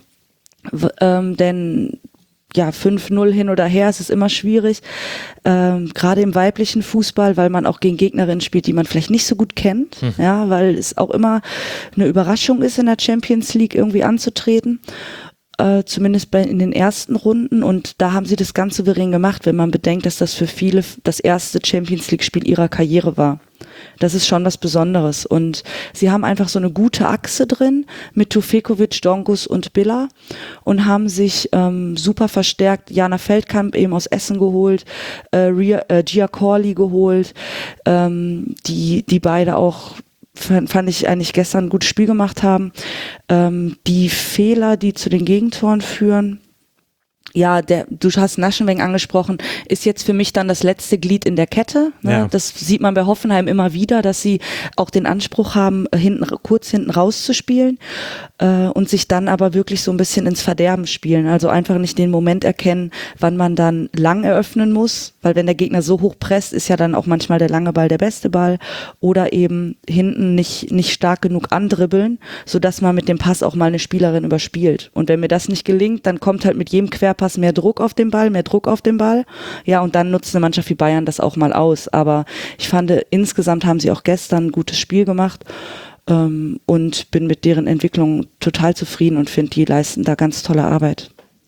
Denn ja, 5:0 hin oder her, es ist immer schwierig, gerade im weiblichen Fußball, weil man auch gegen Gegnerinnen spielt, die man vielleicht nicht so gut kennt, ja, weil es auch immer eine Überraschung ist, in der Champions League irgendwie anzutreten. zumindest in den ersten Runden, und da haben sie das ganz souverän gemacht, wenn man bedenkt, dass das für viele das erste Champions-League-Spiel ihrer Karriere war. Das ist schon was Besonderes, und sie haben einfach so eine gute Achse drin mit Tufekovic, Dongus und Billa und haben sich super verstärkt, Jana Feldkamp eben aus Essen geholt, Gia Corley geholt, die beide auch fand ich eigentlich gestern ein gutes Spiel gemacht haben. Die Fehler, die zu den Gegentoren führen, ja, du hast Naschenweng angesprochen, ist jetzt für mich dann das letzte Glied in der Kette. Ne? Ja. Das sieht man bei Hoffenheim immer wieder, dass sie auch den Anspruch haben, kurz hinten rauszuspielen und sich dann aber wirklich so ein bisschen ins Verderben spielen. Also einfach nicht den Moment erkennen, wann man dann lang eröffnen muss, weil wenn der Gegner so hoch presst, ist ja dann auch manchmal der lange Ball der beste Ball, oder eben hinten nicht stark genug andribbeln, sodass man mit dem Pass auch mal eine Spielerin überspielt. Und wenn mir das nicht gelingt, dann kommt halt mit jedem Querpass mehr Druck auf den Ball. Ja, und dann nutzt eine Mannschaft wie Bayern das auch mal aus. Aber ich fand, insgesamt haben sie auch gestern ein gutes Spiel gemacht und bin mit deren Entwicklung total zufrieden und finde, die leisten da ganz tolle Arbeit.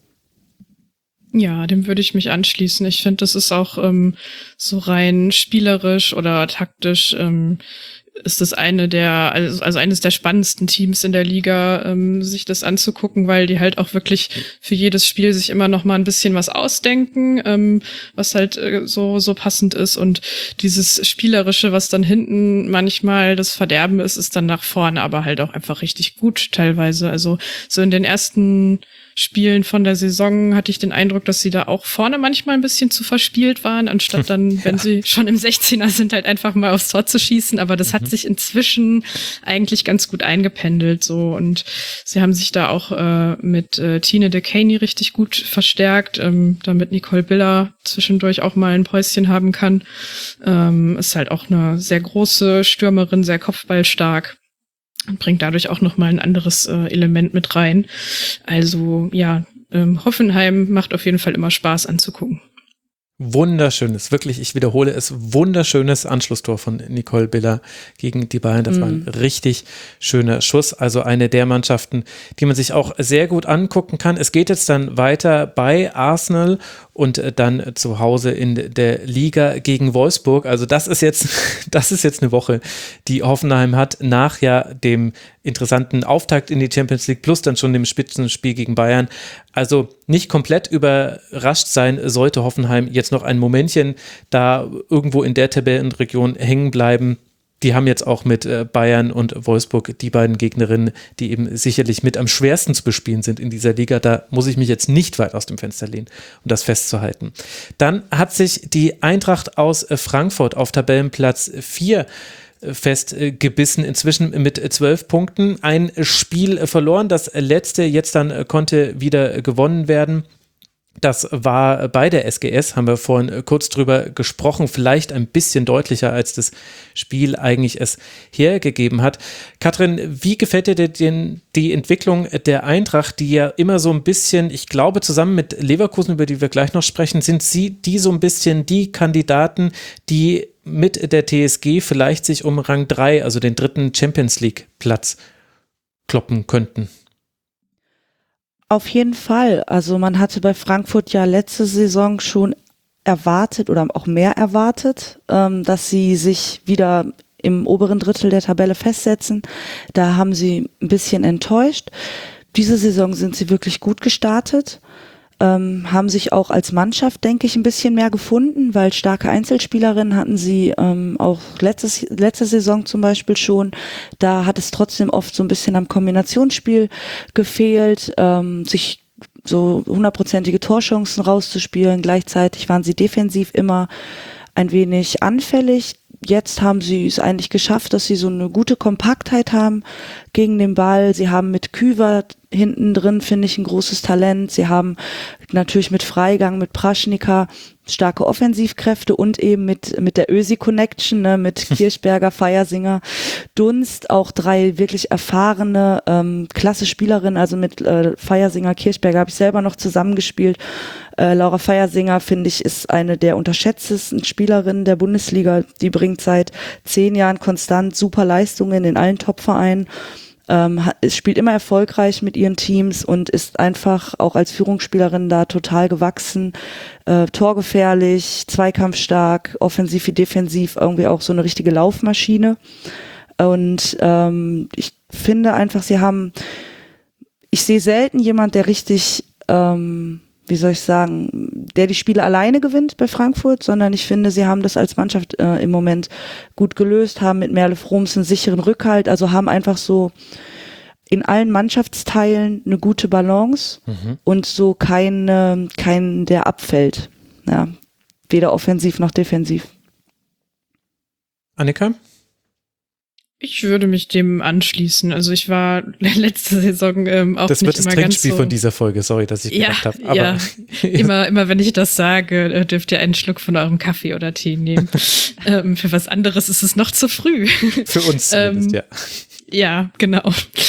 Ja, dem würde ich mich anschließen. Ich finde, das ist auch so rein spielerisch oder taktisch ist das eines der spannendsten Teams in der Liga, sich das anzugucken, weil die halt auch wirklich für jedes Spiel sich immer noch mal ein bisschen was ausdenken, was halt so passend ist, und dieses Spielerische, was dann hinten manchmal das Verderben ist dann nach vorne aber halt auch einfach richtig gut teilweise. Also so in den ersten Spielen von der Saison hatte ich den Eindruck, dass sie da auch vorne manchmal ein bisschen zu verspielt waren, anstatt dann, wenn sie schon im 16er sind, halt einfach mal aufs Tor zu schießen. Aber das hat sich inzwischen eigentlich ganz gut eingependelt, so. Und sie haben sich da auch mit Tine de Caney richtig gut verstärkt, damit Nicole Biller zwischendurch auch mal ein Päuschen haben kann. Ist halt auch eine sehr große Stürmerin, sehr kopfballstark. Und bringt dadurch auch nochmal ein anderes Element mit rein. Also ja, Hoffenheim macht auf jeden Fall immer Spaß anzugucken. Wunderschönes, wirklich, ich wiederhole es, wunderschönes Anschlusstor von Nicole Biller gegen die Bayern. Das war ein richtig schöner Schuss. Also eine der Mannschaften, die man sich auch sehr gut angucken kann. Es geht jetzt dann weiter bei Arsenal und dann zu Hause in der Liga gegen Wolfsburg. Also das ist jetzt eine Woche, die Hoffenheim hat, nach ja dem interessanten Auftakt in die Champions League plus dann schon dem Spitzenspiel gegen Bayern. Also nicht komplett überrascht sein sollte Hoffenheim jetzt noch ein Momentchen da irgendwo in der Tabellenregion hängen bleiben. Die haben jetzt auch mit Bayern und Wolfsburg die beiden Gegnerinnen, die eben sicherlich mit am schwersten zu bespielen sind in dieser Liga. Da muss ich mich jetzt nicht weit aus dem Fenster lehnen, um das festzuhalten. Dann hat sich die Eintracht aus Frankfurt auf Tabellenplatz 4 festgebissen, inzwischen mit 12 Punkten. Ein Spiel verloren, das letzte jetzt dann konnte wieder gewonnen werden. Das war bei der SGS, haben wir vorhin kurz drüber gesprochen, vielleicht ein bisschen deutlicher, als das Spiel eigentlich es hergegeben hat. Katrin, wie gefällt dir denn die Entwicklung der Eintracht, die ja immer so ein bisschen, ich glaube zusammen mit Leverkusen, über die wir gleich noch sprechen, sind sie die so ein bisschen die Kandidaten, die mit der TSG vielleicht sich um Rang 3, also den dritten Champions League Platz kloppen könnten? Auf jeden Fall. Also man hatte bei Frankfurt ja letzte Saison schon erwartet oder auch mehr erwartet, dass sie sich wieder im oberen Drittel der Tabelle festsetzen. Da haben sie ein bisschen enttäuscht. Diese Saison sind sie wirklich gut gestartet, haben sich auch als Mannschaft, denke ich, ein bisschen mehr gefunden, weil starke Einzelspielerinnen hatten sie auch letzte Saison zum Beispiel schon. Da hat es trotzdem oft so ein bisschen am Kombinationsspiel gefehlt, sich so 100%ige Torchancen rauszuspielen. Gleichzeitig waren sie defensiv immer ein wenig anfällig. Jetzt haben sie es eigentlich geschafft, dass sie so eine gute Kompaktheit haben gegen den Ball. Sie haben mit Küver hinten drin, finde ich, ein großes Talent. Sie haben natürlich mit Freigang, mit Praschnika starke Offensivkräfte und eben mit der Ösi-Connection, ne, mit Kirchberger, Feiersinger, Dunst, auch 3 wirklich erfahrene, klasse Spielerinnen. Also mit Feiersinger, Kirchberger habe ich selber noch zusammengespielt. Laura Feiersinger, finde ich, ist eine der unterschätztesten Spielerinnen der Bundesliga. Die bringt seit 10 Jahren konstant super Leistungen in allen Top-Vereinen. spielt immer erfolgreich mit ihren Teams und ist einfach auch als Führungsspielerin da total gewachsen, torgefährlich, zweikampfstark, offensiv wie defensiv, irgendwie auch so eine richtige Laufmaschine. Und ich finde einfach, ich sehe selten jemand, der richtig, wie soll ich sagen, der die Spiele alleine gewinnt bei Frankfurt, sondern ich finde, sie haben das als Mannschaft im Moment gut gelöst, haben mit Merle Froms einen sicheren Rückhalt, also haben einfach so in allen Mannschaftsteilen eine gute Balance und so keinen, der abfällt. Ja, weder offensiv noch defensiv. Annika? Ich würde mich dem anschließen. Also ich war letzte Saison auch das nicht wird das immer Trinkspiel ganz so von dieser Folge, sorry, dass ich gedacht habe. Aber ja. Immer wenn ich das sage, dürft ihr einen Schluck von eurem Kaffee oder Tee nehmen. Für was anderes ist es noch zu früh. Für uns zumindest, ja. Ja, genau.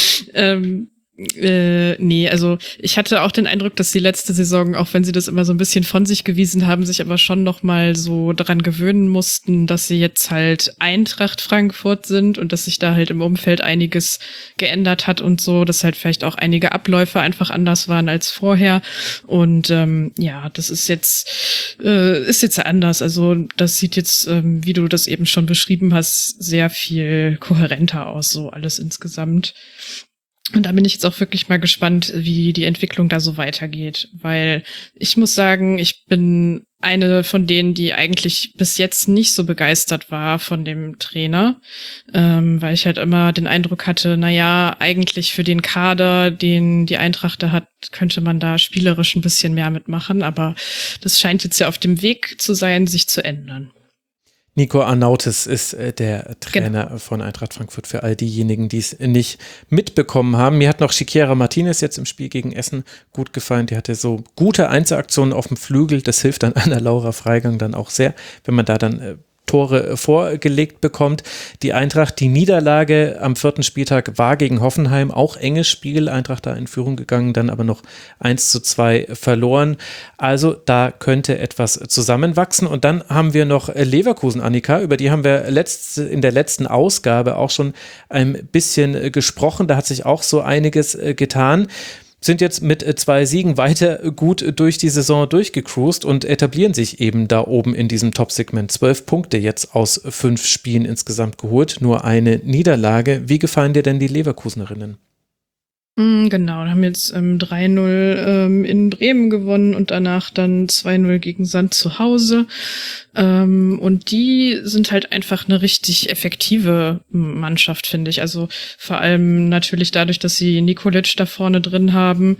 Nee, also ich hatte auch den Eindruck, dass die letzte Saison, auch wenn sie das immer so ein bisschen von sich gewiesen haben, sich aber schon noch mal so daran gewöhnen mussten, dass sie jetzt halt Eintracht Frankfurt sind und dass sich da halt im Umfeld einiges geändert hat und so, dass halt vielleicht auch einige Abläufe einfach anders waren als vorher. Und ja, das ist jetzt anders. Also das sieht jetzt, wie du das eben schon beschrieben hast, sehr viel kohärenter aus, so alles insgesamt. Und da bin ich jetzt auch wirklich mal gespannt, wie die Entwicklung da so weitergeht, weil ich muss sagen, ich bin eine von denen, die eigentlich bis jetzt nicht so begeistert war von dem Trainer, weil ich halt immer den Eindruck hatte, naja, eigentlich für den Kader, den die Eintracht da hat, könnte man da spielerisch ein bisschen mehr mitmachen, aber das scheint jetzt ja auf dem Weg zu sein, sich zu ändern. Nico Arnautis ist der Trainer von Eintracht Frankfurt für all diejenigen, die es nicht mitbekommen haben. Mir hat noch Chiquera Martinez jetzt im Spiel gegen Essen gut gefallen. Die hatte so gute Einzelaktionen auf dem Flügel. Das hilft dann Anna-Laura Freigang dann auch sehr, wenn man da dann Tore vorgelegt bekommt. Die Eintracht, die Niederlage am 4. Spieltag war gegen Hoffenheim, auch enges Spiel. Eintracht da in Führung gegangen, dann aber noch 1:2 verloren. Also da könnte etwas zusammenwachsen. Und dann haben wir noch Leverkusen, Annika, über die haben wir in der letzten Ausgabe auch schon ein bisschen gesprochen. Da hat sich auch so einiges getan. Sind jetzt mit 2 Siegen weiter gut durch die Saison durchgecruised und etablieren sich eben da oben in diesem Top-Segment. 12 Punkte jetzt aus 5 Spielen insgesamt geholt, nur eine Niederlage. Wie gefallen dir denn die Leverkusenerinnen? Genau, haben jetzt 3-0 in Bremen gewonnen und danach dann 2-0 gegen Sand zu Hause. Und die sind halt einfach eine richtig effektive Mannschaft, finde ich. Also vor allem natürlich dadurch, dass sie Nikolic da vorne drin haben,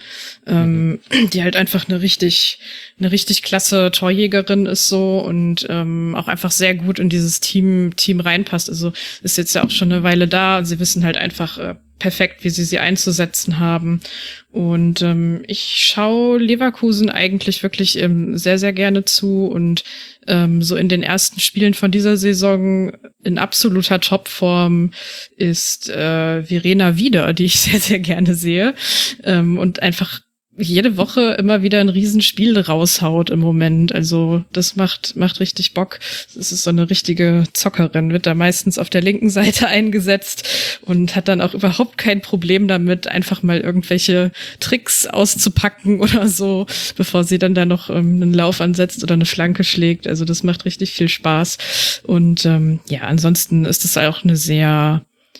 die halt einfach eine richtig klasse Torjägerin ist so und auch einfach sehr gut in dieses Team reinpasst. Also ist jetzt ja auch schon eine Weile da und sie wissen halt einfach perfekt, wie sie einzusetzen haben. Und ich schaue Leverkusen eigentlich wirklich sehr, sehr gerne zu und so in den ersten Spielen von dieser Saison in absoluter Topform ist Verena Wieder, die ich sehr, sehr gerne sehe und einfach jede Woche immer wieder ein Riesenspiel raushaut im Moment. Also das macht richtig Bock. Das ist so eine richtige Zockerin, wird da meistens auf der linken Seite eingesetzt und hat dann auch überhaupt kein Problem damit, einfach mal irgendwelche Tricks auszupacken oder so, bevor sie dann da noch einen Lauf ansetzt oder eine Flanke schlägt. Also das macht richtig viel Spaß. Und ja, ansonsten ist es auch eine sehr,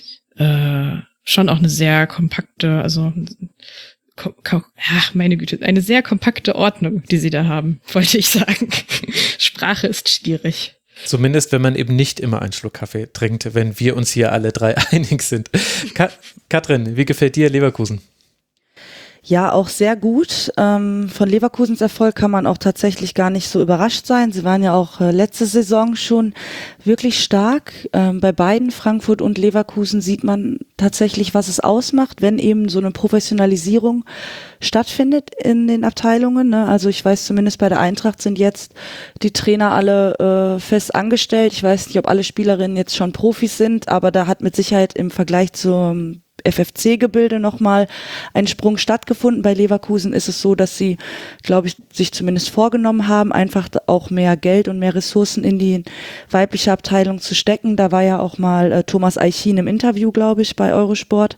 schon auch eine sehr kompakte, also ach, meine Güte, eine sehr kompakte Ordnung, die sie da haben, wollte ich sagen. Sprache ist schwierig. Zumindest, wenn man eben nicht immer einen Schluck Kaffee trinkt, wenn wir uns hier alle drei einig sind. Katrin, wie gefällt dir Leverkusen? Ja, auch sehr gut. Von Leverkusens Erfolg kann man auch tatsächlich gar nicht so überrascht sein. Sie waren ja auch letzte Saison schon wirklich stark. Bei beiden, Frankfurt und Leverkusen, sieht man tatsächlich, was es ausmacht, wenn eben so eine Professionalisierung stattfindet in den Abteilungen. Ne? Also ich weiß zumindest bei der Eintracht sind jetzt die Trainer alle fest angestellt. Ich weiß nicht, ob alle Spielerinnen jetzt schon Profis sind, aber da hat mit Sicherheit im Vergleich zum FFC-Gebilde nochmal ein Sprung stattgefunden. Bei Leverkusen ist es so, dass sie, glaube ich, sich zumindest vorgenommen haben, einfach auch mehr Geld und mehr Ressourcen in die weibliche Abteilung zu stecken. Da war ja auch mal Thomas Eichin im Interview, glaube ich, bei Eurosport.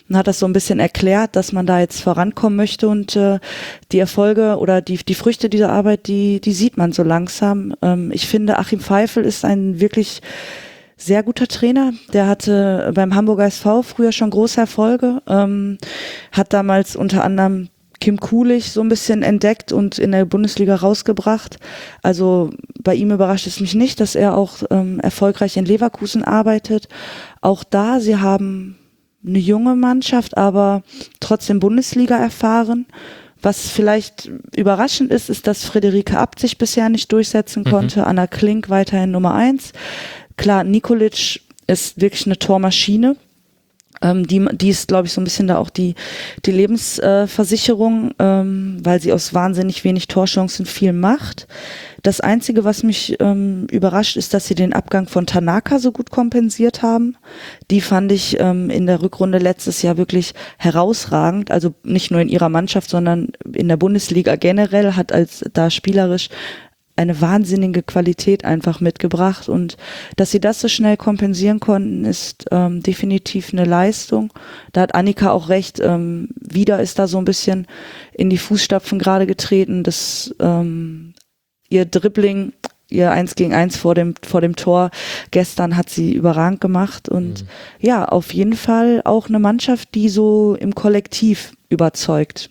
und hat das so ein bisschen erklärt, dass man da jetzt vorankommen möchte und die Erfolge oder die Früchte dieser Arbeit, die sieht man so langsam. Ich finde, Achim Pfeifl ist ein wirklich sehr guter Trainer. Der hatte beim Hamburger SV früher schon große Erfolge, hat damals unter anderem Kim Kulich so ein bisschen entdeckt und in der Bundesliga rausgebracht. Also bei ihm überrascht es mich nicht, dass er auch erfolgreich in Leverkusen arbeitet. Auch da, sie haben eine junge Mannschaft, aber trotzdem Bundesliga erfahren. Was vielleicht überraschend ist, ist, dass Friederike Abt sich bisher nicht durchsetzen konnte. Anna Klink weiterhin Nummer 1. Klar, Nikolic ist wirklich eine Tormaschine. Die ist, glaube ich, so ein bisschen da auch die Lebensversicherung, weil sie aus wahnsinnig wenig Torchancen viel macht. Das Einzige, was mich überrascht, ist, dass sie den Abgang von Tanaka so gut kompensiert haben. Die fand ich in der Rückrunde letztes Jahr wirklich herausragend. Also nicht nur in ihrer Mannschaft, sondern in der Bundesliga generell, hat als da spielerisch eine wahnsinnige Qualität einfach mitgebracht, und dass sie das so schnell kompensieren konnten, ist definitiv eine Leistung. Da hat Annika auch recht, wieder ist da so ein bisschen in die Fußstapfen gerade getreten, dass ihr Dribbling, ihr 1-gegen-1 vor dem Tor gestern hat sie überragend gemacht, und ja, auf jeden Fall auch eine Mannschaft, die so im Kollektiv überzeugt.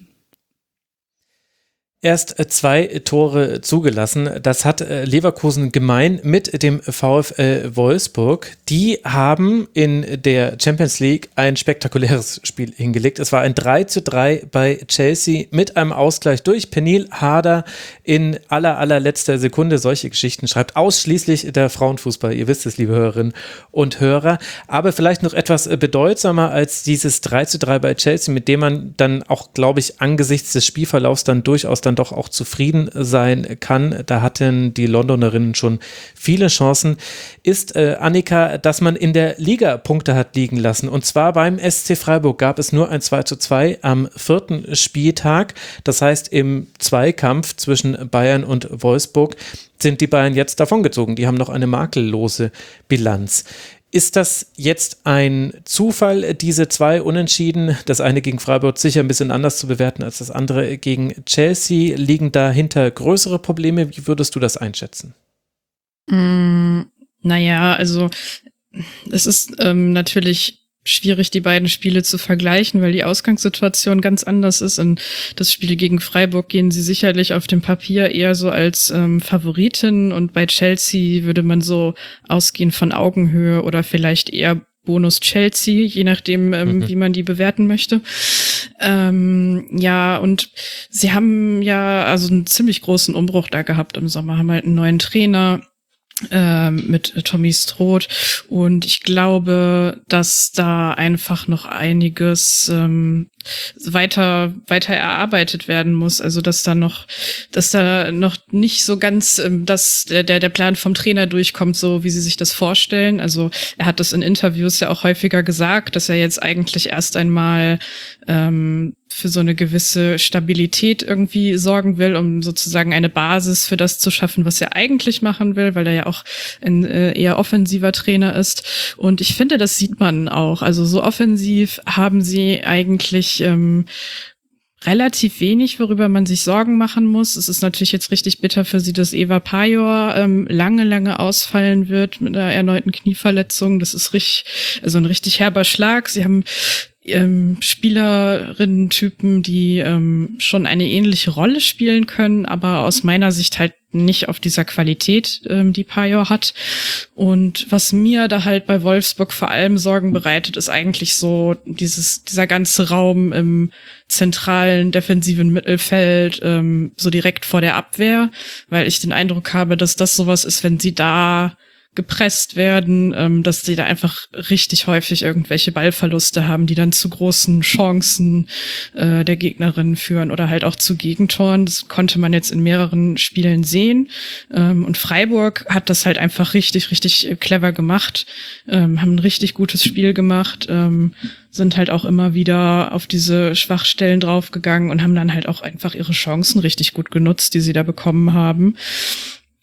Erst 2 Tore zugelassen. Das hat Leverkusen gemein mit dem VfL Wolfsburg. Die haben in der Champions League ein spektakuläres Spiel hingelegt. Es war ein 3:3 bei Chelsea mit einem Ausgleich durch Pernille Harder in allerletzter Sekunde. Solche Geschichten schreibt ausschließlich der Frauenfußball. Ihr wisst es, liebe Hörerinnen und Hörer. Aber vielleicht noch etwas bedeutsamer als dieses 3:3 bei Chelsea, mit dem man dann auch, glaube ich, angesichts des Spielverlaufs dann durchaus dann doch auch zufrieden sein kann. Da hatten die Londonerinnen schon viele Chancen. Ist, Annika, dass man in der Liga Punkte hat liegen lassen. Und zwar beim SC Freiburg gab es nur ein 2:2 am 4. Spieltag. Das heißt, im Zweikampf zwischen Bayern und Wolfsburg sind die Bayern jetzt davongezogen. Die haben noch eine makellose Bilanz. Ist das jetzt ein Zufall, diese 2 Unentschieden? Das eine gegen Freiburg sicher ein bisschen anders zu bewerten als das andere gegen Chelsea. Liegen dahinter größere Probleme? Wie würdest du das einschätzen? Naja, also es ist natürlich schwierig, die beiden Spiele zu vergleichen, weil die Ausgangssituation ganz anders ist. In das Spiel gegen Freiburg gehen sie sicherlich auf dem Papier eher so als Favoritin, und bei Chelsea würde man so ausgehen von Augenhöhe oder vielleicht eher Bonus Chelsea, je nachdem, wie man die bewerten möchte. Ja, und sie haben ja also einen ziemlich großen Umbruch da gehabt im Sommer, haben halt einen neuen Trainer mit Tommy Stroth, und ich glaube, dass da einfach noch einiges weiter erarbeitet werden muss, also dass da noch nicht so ganz der Plan vom Trainer durchkommt, so wie sie sich das vorstellen. Also er hat das in Interviews ja auch häufiger gesagt, dass er jetzt eigentlich erst einmal für so eine gewisse Stabilität irgendwie sorgen will, um sozusagen eine Basis für das zu schaffen, was er eigentlich machen will, weil er ja auch ein eher offensiver Trainer ist. Und ich finde, das sieht man auch. Also so offensiv haben sie eigentlich relativ wenig, worüber man sich Sorgen machen muss. Es ist natürlich jetzt richtig bitter für sie, dass Eva Pajor lange ausfallen wird mit einer erneuten Knieverletzung. Das ist also ein richtig herber Schlag. Sie haben Spielerinnen-Typen, die schon eine ähnliche Rolle spielen können, aber aus meiner Sicht halt nicht auf dieser Qualität, die Pajor hat. Und was mir da halt bei Wolfsburg vor allem Sorgen bereitet, ist eigentlich so dieser ganze Raum im zentralen defensiven Mittelfeld, so direkt vor der Abwehr, weil ich den Eindruck habe, dass das sowas ist, wenn sie da gepresst werden, dass sie da einfach richtig häufig irgendwelche Ballverluste haben, die dann zu großen Chancen der Gegnerin führen oder halt auch zu Gegentoren. Das konnte man jetzt in mehreren Spielen sehen. Und Freiburg hat das halt einfach richtig clever gemacht, haben ein richtig gutes Spiel gemacht, sind halt auch immer wieder auf diese Schwachstellen draufgegangen und haben dann halt auch einfach ihre Chancen richtig gut genutzt, die sie da bekommen haben.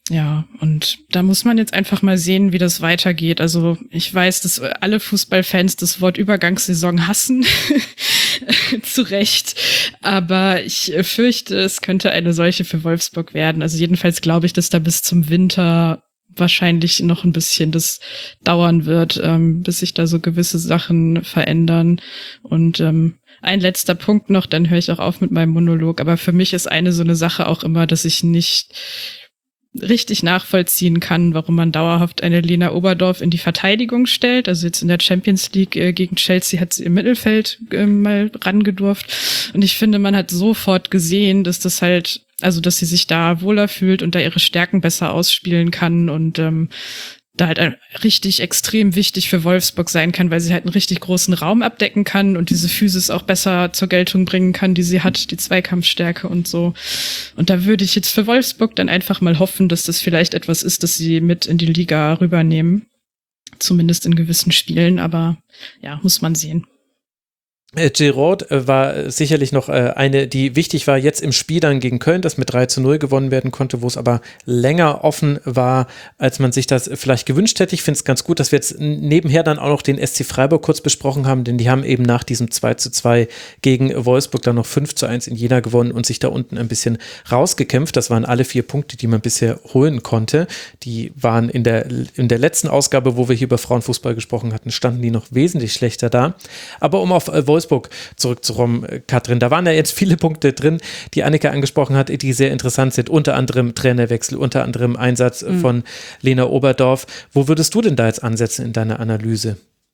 Ja, und da muss man jetzt einfach mal sehen, wie das weitergeht. Also ich weiß, dass alle Fußballfans das Wort Übergangssaison hassen, zu Recht. Aber ich fürchte, es könnte eine solche für Wolfsburg werden. Also jedenfalls glaube ich, dass da bis zum Winter wahrscheinlich noch ein bisschen das dauern wird, bis sich da so gewisse Sachen verändern. Und ein letzter Punkt noch, dann höre ich auch auf mit meinem Monolog. Aber für mich ist eine so eine Sache auch immer, dass ich nicht richtig nachvollziehen kann, warum man dauerhaft eine Lena Oberdorf in die Verteidigung stellt. Also jetzt in der Champions League gegen Chelsea hat sie im Mittelfeld mal rangedurft. Und ich finde, man hat sofort gesehen, dass das halt, also dass sie sich da wohler fühlt und da ihre Stärken besser ausspielen kann und da halt richtig extrem wichtig für Wolfsburg sein kann, weil sie halt einen richtig großen Raum abdecken kann und diese Physis auch besser zur Geltung bringen kann, die sie hat, die Zweikampfstärke und so. Und da würde ich jetzt für Wolfsburg dann einfach mal hoffen, dass das vielleicht etwas ist, das sie mit in die Liga rübernehmen. Zumindest in gewissen Spielen, aber ja, muss man sehen. Giroud war sicherlich noch eine, die wichtig war jetzt im Spiel dann gegen Köln, das mit 3-0 gewonnen werden konnte, wo es aber länger offen war, als man sich das vielleicht gewünscht hätte. Ich finde es ganz gut, dass wir jetzt nebenher dann auch noch den SC Freiburg kurz besprochen haben, denn die haben eben nach diesem 2-2 gegen Wolfsburg dann noch 5-1 in Jena gewonnen und sich da unten ein bisschen rausgekämpft. Das waren alle 4 Punkte, die man bisher holen konnte. Die waren in der letzten Ausgabe, wo wir hier über Frauenfußball gesprochen hatten, standen die noch wesentlich schlechter da. Aber um auf Wolfsburg zurückzukommen, Katrin, da waren ja jetzt viele Punkte drin, die Annika angesprochen hat, die sehr interessant sind, unter anderem Trainerwechsel, unter anderem Einsatz von Lena Oberdorf. Wo würdest du denn da jetzt ansetzen in deiner Analyse?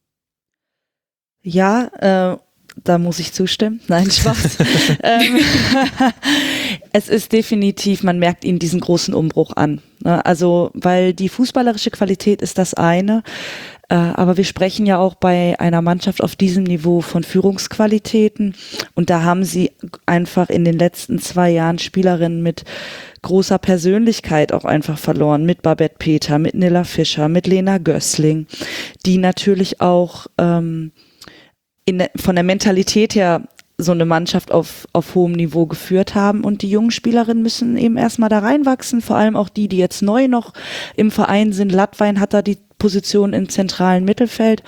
Ja, da muss ich zustimmen. Nein, Spaß. Es ist definitiv, man merkt ihnen diesen großen Umbruch an. Also, weil die fußballerische Qualität ist das eine, aber wir sprechen ja auch bei einer Mannschaft auf diesem Niveau von Führungsqualitäten und da haben sie einfach in den letzten 2 Jahren Spielerinnen mit großer Persönlichkeit auch einfach verloren, mit Babette Peter, mit Nilla Fischer, mit Lena Gößling, die natürlich auch von der Mentalität her so eine Mannschaft auf hohem Niveau geführt haben und die jungen Spielerinnen müssen eben erstmal da reinwachsen, vor allem auch die jetzt neu noch im Verein sind. Lattwein hat da die Position im zentralen Mittelfeld,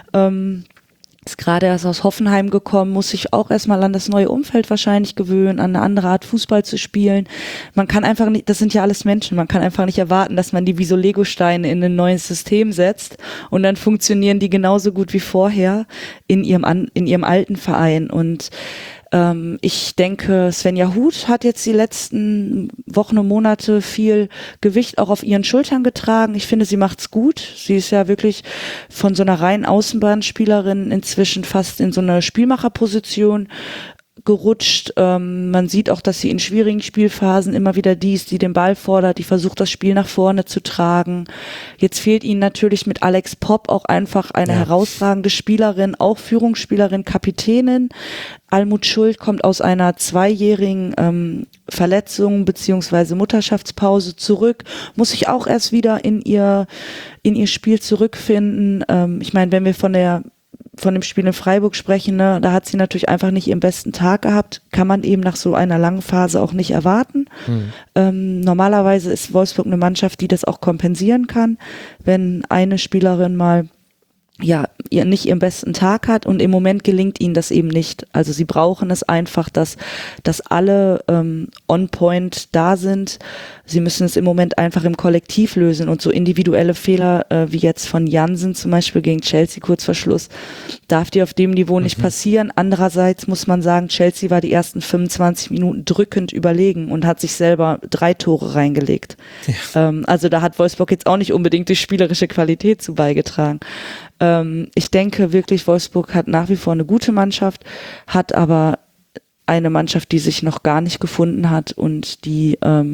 ist gerade erst aus Hoffenheim gekommen, muss sich auch erstmal an das neue Umfeld wahrscheinlich gewöhnen, an eine andere Art Fußball zu spielen. Man kann einfach nicht, das sind ja alles Menschen, man kann einfach nicht erwarten, dass man die wie so Legosteine in ein neues System setzt und dann funktionieren die genauso gut wie vorher in ihrem alten Verein und ich denke, Svenja Huth hat jetzt die letzten Wochen und Monate viel Gewicht auch auf ihren Schultern getragen. Ich finde, sie macht's gut. Sie ist ja wirklich von so einer reinen Außenbahnspielerin inzwischen fast in so eine Spielmacherposition gerutscht. Man sieht auch, dass sie in schwierigen Spielphasen immer wieder die den Ball fordert, die versucht, das Spiel nach vorne zu tragen. Jetzt fehlt ihnen natürlich mit Alex Popp auch einfach eine herausragende Spielerin, auch Führungsspielerin, Kapitänin. Almut Schuld kommt aus einer 2-jährigen Verletzung beziehungsweise Mutterschaftspause zurück, muss sich auch erst wieder in ihr Spiel zurückfinden. Ich meine, wenn wir von dem Spiel in Freiburg sprechen, ne, da hat sie natürlich einfach nicht ihren besten Tag gehabt, kann man eben nach so einer langen Phase auch nicht erwarten. Normalerweise ist Wolfsburg eine Mannschaft, die das auch kompensieren kann, wenn eine Spielerin mal nicht ihren besten Tag hat und im Moment gelingt ihnen das eben nicht. Also sie brauchen es einfach, dass alle on point da sind. Sie müssen es im Moment einfach im Kollektiv lösen und so individuelle Fehler wie jetzt von Jansen zum Beispiel gegen Chelsea kurz vor Schluss, darf die auf dem Niveau nicht passieren. Andererseits muss man sagen, Chelsea war die ersten 25 Minuten drückend überlegen und hat sich selber 3 Tore reingelegt. Ja. Also da hat Wolfsburg jetzt auch nicht unbedingt die spielerische Qualität zu beigetragen. Ich denke wirklich, Wolfsburg hat nach wie vor eine gute Mannschaft, hat aber eine Mannschaft, die sich noch gar nicht gefunden hat und die,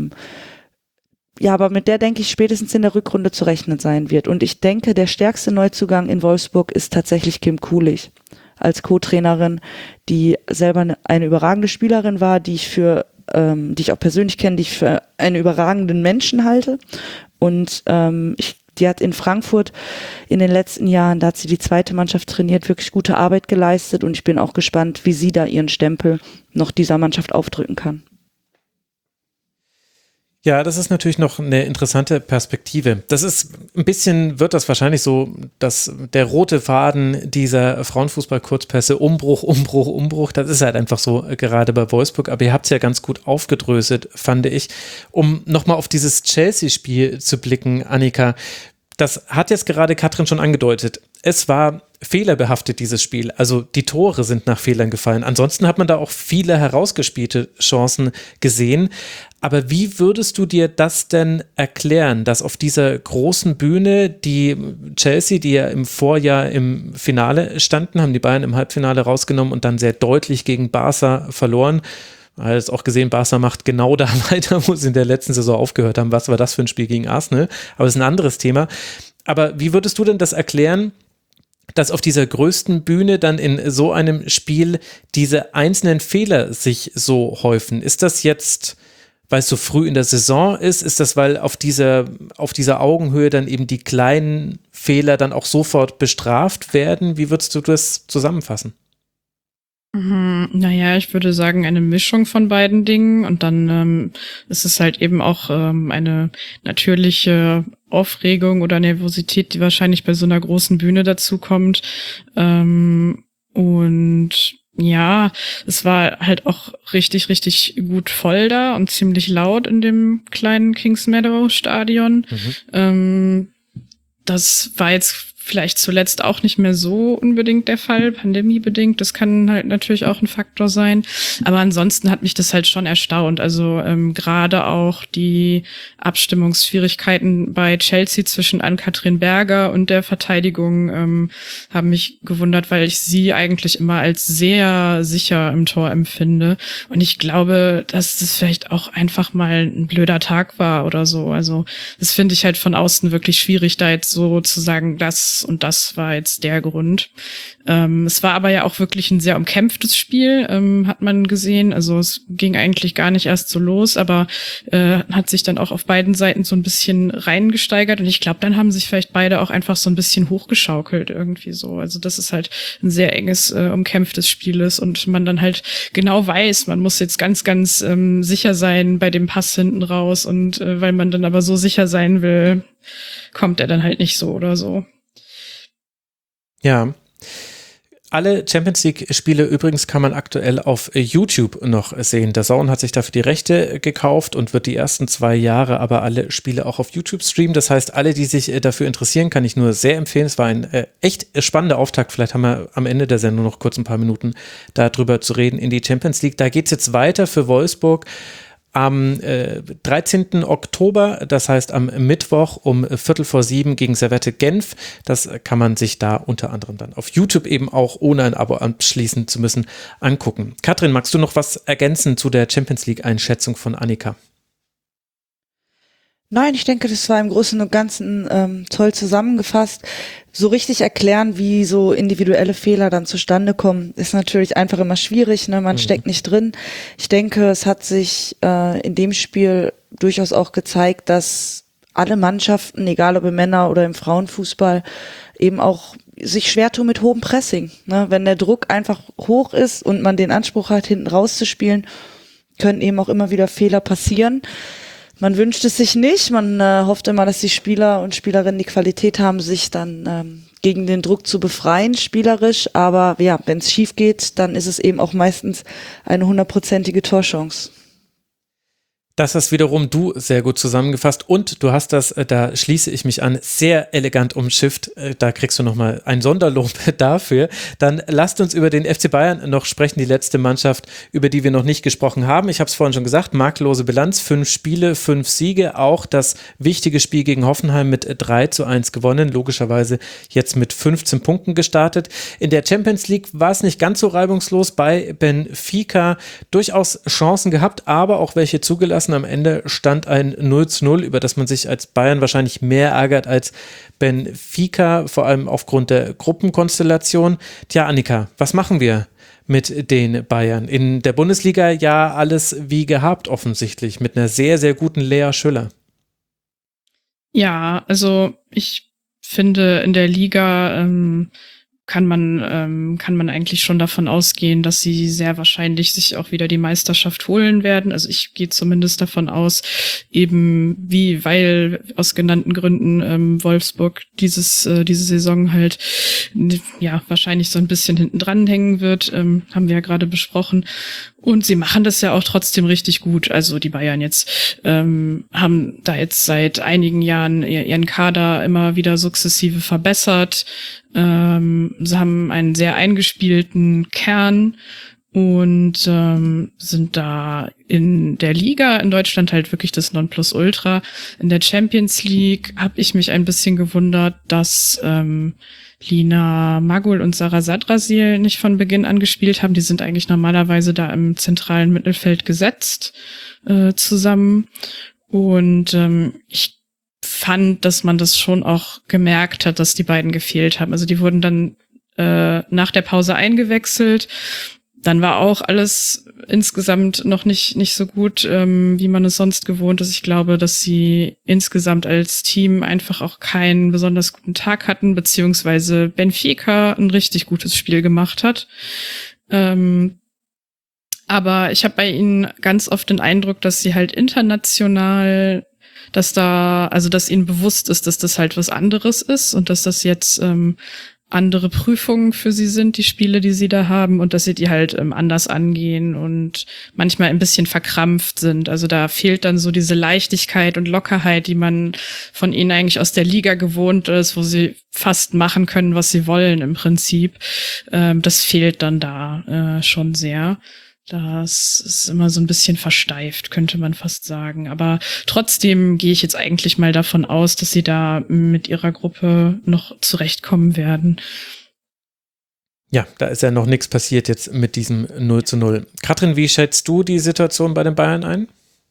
aber mit der denke ich spätestens in der Rückrunde zu rechnen sein wird. Und ich denke, der stärkste Neuzugang in Wolfsburg ist tatsächlich Kim Kulich als Co-Trainerin, die selber eine überragende Spielerin war, die ich auch persönlich kenne, die ich für einen überragenden Menschen halte. Und die hat in Frankfurt in den letzten Jahren, da hat sie die zweite Mannschaft trainiert, wirklich gute Arbeit geleistet und ich bin auch gespannt, wie sie da ihren Stempel noch dieser Mannschaft aufdrücken kann. Ja, das ist natürlich noch eine interessante Perspektive. Das ist ein bisschen, wird das wahrscheinlich so, dass der rote Faden dieser Frauenfußball-Kurzpässe, Umbruch, das ist halt einfach so gerade bei Wolfsburg, aber ihr habt es ja ganz gut aufgedröselt, fand ich. Um nochmal auf dieses Chelsea-Spiel zu blicken, Annika, das hat jetzt gerade Katrin schon angedeutet. Es war fehlerbehaftet, dieses Spiel. Also die Tore sind nach Fehlern gefallen. Ansonsten hat man da auch viele herausgespielte Chancen gesehen. Aber wie würdest du dir das denn erklären, dass auf dieser großen Bühne die Chelsea, die ja im Vorjahr im Finale standen, haben die Bayern im Halbfinale rausgenommen und dann sehr deutlich gegen Barca verloren. Man hat jetzt auch gesehen, Barca macht genau da weiter, wo sie in der letzten Saison aufgehört haben. Was war das für ein Spiel gegen Arsenal? Aber das ist ein anderes Thema. Aber wie würdest du denn das erklären, dass auf dieser größten Bühne dann in so einem Spiel diese einzelnen Fehler sich so häufen? Ist das jetzt, weil es so früh in der Saison ist? Ist das, weil auf dieser Augenhöhe dann eben die kleinen Fehler dann auch sofort bestraft werden? Wie würdest du das zusammenfassen? Naja, ich würde sagen, eine Mischung von beiden Dingen und dann ist es halt eben auch eine natürliche Aufregung oder Nervosität, die wahrscheinlich bei so einer großen Bühne dazu kommt. Und ja, es war halt auch richtig, richtig gut voll da und ziemlich laut in dem kleinen Kingsmeadow Stadion. Das war jetzt vielleicht zuletzt auch nicht mehr so unbedingt der Fall, pandemiebedingt. Das kann halt natürlich auch ein Faktor sein. Aber ansonsten hat mich das halt schon erstaunt. Also gerade auch die Abstimmungsschwierigkeiten bei Chelsea zwischen Ann-Kathrin Berger und der Verteidigung haben mich gewundert, weil ich sie eigentlich immer als sehr sicher im Tor empfinde. Und ich glaube, dass das vielleicht auch einfach mal ein blöder Tag war oder so. Also das finde ich halt von außen wirklich schwierig, da jetzt so zu sagen, das und das war jetzt der Grund. Es war aber ja auch wirklich ein sehr umkämpftes Spiel, hat man gesehen. Also es ging eigentlich gar nicht erst so los, aber hat sich dann auch auf beiden Seiten so ein bisschen reingesteigert. Und ich glaube, dann haben sich vielleicht beide auch einfach so ein bisschen hochgeschaukelt irgendwie so. Also dass es halt ein sehr enges, umkämpftes Spiel ist und man dann halt genau weiß, man muss jetzt ganz, ganz sicher sein bei dem Pass hinten raus. Und weil man dann aber so sicher sein will, kommt er dann halt nicht so oder so. Ja, alle Champions League-Spiele übrigens kann man aktuell auf YouTube noch sehen. DAZN hat sich dafür die Rechte gekauft und wird die ersten 2 Jahre aber alle Spiele auch auf YouTube streamen. Das heißt, alle, die sich dafür interessieren, kann ich nur sehr empfehlen. Es war ein echt spannender Auftakt. Vielleicht haben wir am Ende der Sendung noch kurz ein paar Minuten darüber zu reden in die Champions League. Da geht es jetzt weiter für Wolfsburg. Am 13. Oktober, das heißt am Mittwoch um 6:45 gegen Servette Genf. Das kann man sich da unter anderem dann auf YouTube eben auch, ohne ein Abo abschließen zu müssen, angucken. Katrin, magst du noch was ergänzen zu der Champions League-Einschätzung von Annika? Nein, ich denke, das war im Großen und Ganzen toll zusammengefasst. So richtig erklären, wie so individuelle Fehler dann zustande kommen, ist natürlich einfach immer schwierig, ne? Man steckt nicht drin. Ich denke, es hat sich in dem Spiel durchaus auch gezeigt, dass alle Mannschaften, egal ob im Männer- oder im Frauenfußball, eben auch sich schwer tun mit hohem Pressing. Ne? Wenn der Druck einfach hoch ist und man den Anspruch hat, hinten rauszuspielen, können eben auch immer wieder Fehler passieren. Man wünscht es sich nicht, man hofft immer, dass die Spieler und Spielerinnen die Qualität haben, sich dann gegen den Druck zu befreien, spielerisch. Aber ja, wenn es schief geht, dann ist es eben auch meistens eine 100%ige Torchance. Das hast wiederum du sehr gut zusammengefasst und du hast das, da schließe ich mich an, sehr elegant umschifft. Da kriegst du nochmal ein Sonderlob dafür. Dann lasst uns über den FC Bayern noch sprechen, die letzte Mannschaft, über die wir noch nicht gesprochen haben. Ich habe es vorhin schon gesagt, makellose Bilanz, 5 Spiele, 5 Siege, auch das wichtige Spiel gegen Hoffenheim mit 3:1 gewonnen, logischerweise jetzt mit 15 Punkten gestartet. In der Champions League war es nicht ganz so reibungslos, bei Benfica durchaus Chancen gehabt, aber auch welche zugelassen. Am Ende stand ein 0:0, über das man sich als Bayern wahrscheinlich mehr ärgert als Benfica, vor allem aufgrund der Gruppenkonstellation. Tja, Annika, was machen wir mit den Bayern? In der Bundesliga ja alles wie gehabt offensichtlich, mit einer sehr, sehr guten Lea Schüller. Ja, also ich finde in der Liga kann man eigentlich schon davon ausgehen, dass sie sehr wahrscheinlich sich auch wieder die Meisterschaft holen werden. Also ich gehe zumindest davon aus, weil aus genannten Gründen Wolfsburg diese Saison halt wahrscheinlich so ein bisschen hinten dran hängen wird, haben wir ja gerade besprochen. Und sie machen das ja auch trotzdem richtig gut. Also die Bayern jetzt haben da jetzt seit einigen Jahren ihren Kader immer wieder sukzessive verbessert. Sie haben einen sehr eingespielten Kern und sind da in der Liga in Deutschland halt wirklich das Nonplusultra. In der Champions League habe ich mich ein bisschen gewundert, dass Lina Magul und Sarah Sadrasil nicht von Beginn an gespielt haben. Die sind eigentlich normalerweise da im zentralen Mittelfeld gesetzt zusammen. Und ich fand, dass man das schon auch gemerkt hat, dass die beiden gefehlt haben. Also die wurden dann nach der Pause eingewechselt. Dann war auch alles insgesamt noch nicht so gut, wie man es sonst gewohnt ist. Ich glaube, dass sie insgesamt als Team einfach auch keinen besonders guten Tag hatten, beziehungsweise Benfica ein richtig gutes Spiel gemacht hat. Aber ich habe bei ihnen ganz oft den Eindruck, dass sie halt international, dass ihnen bewusst ist, dass das halt was anderes ist und dass das jetzt andere Prüfungen für sie sind, die Spiele, die sie da haben, und dass sie die halt anders angehen und manchmal ein bisschen verkrampft sind. Also da fehlt dann so diese Leichtigkeit und Lockerheit, die man von ihnen eigentlich aus der Liga gewohnt ist, wo sie fast machen können, was sie wollen im Prinzip. Das fehlt dann da schon sehr. Das ist immer so ein bisschen versteift, könnte man fast sagen. Aber trotzdem gehe ich jetzt eigentlich mal davon aus, dass sie da mit ihrer Gruppe noch zurechtkommen werden. Ja, da ist ja noch nichts passiert jetzt mit diesem 0:0. Katrin, wie schätzt du die Situation bei den Bayern ein?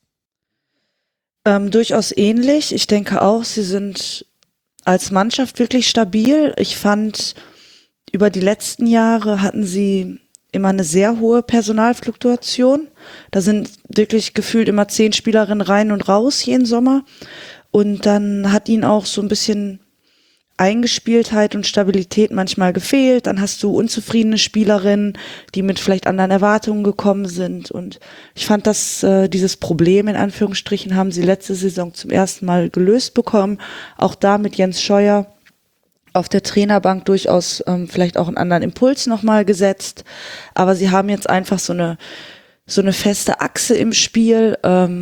Durchaus ähnlich. Ich denke auch, sie sind als Mannschaft wirklich stabil. Ich fand, über die letzten Jahre hatten sie immer eine sehr hohe Personalfluktuation. Da sind wirklich gefühlt immer 10 Spielerinnen rein und raus jeden Sommer. Und dann hat ihnen auch so ein bisschen Eingespieltheit und Stabilität manchmal gefehlt. Dann hast du unzufriedene Spielerinnen, die mit vielleicht anderen Erwartungen gekommen sind. Und ich fand, dass dieses Problem in Anführungsstrichen haben sie letzte Saison zum ersten Mal gelöst bekommen. Auch da mit Jens Scheuer auf der Trainerbank durchaus vielleicht auch einen anderen Impuls nochmal gesetzt. Aber sie haben jetzt einfach so eine feste Achse im Spiel,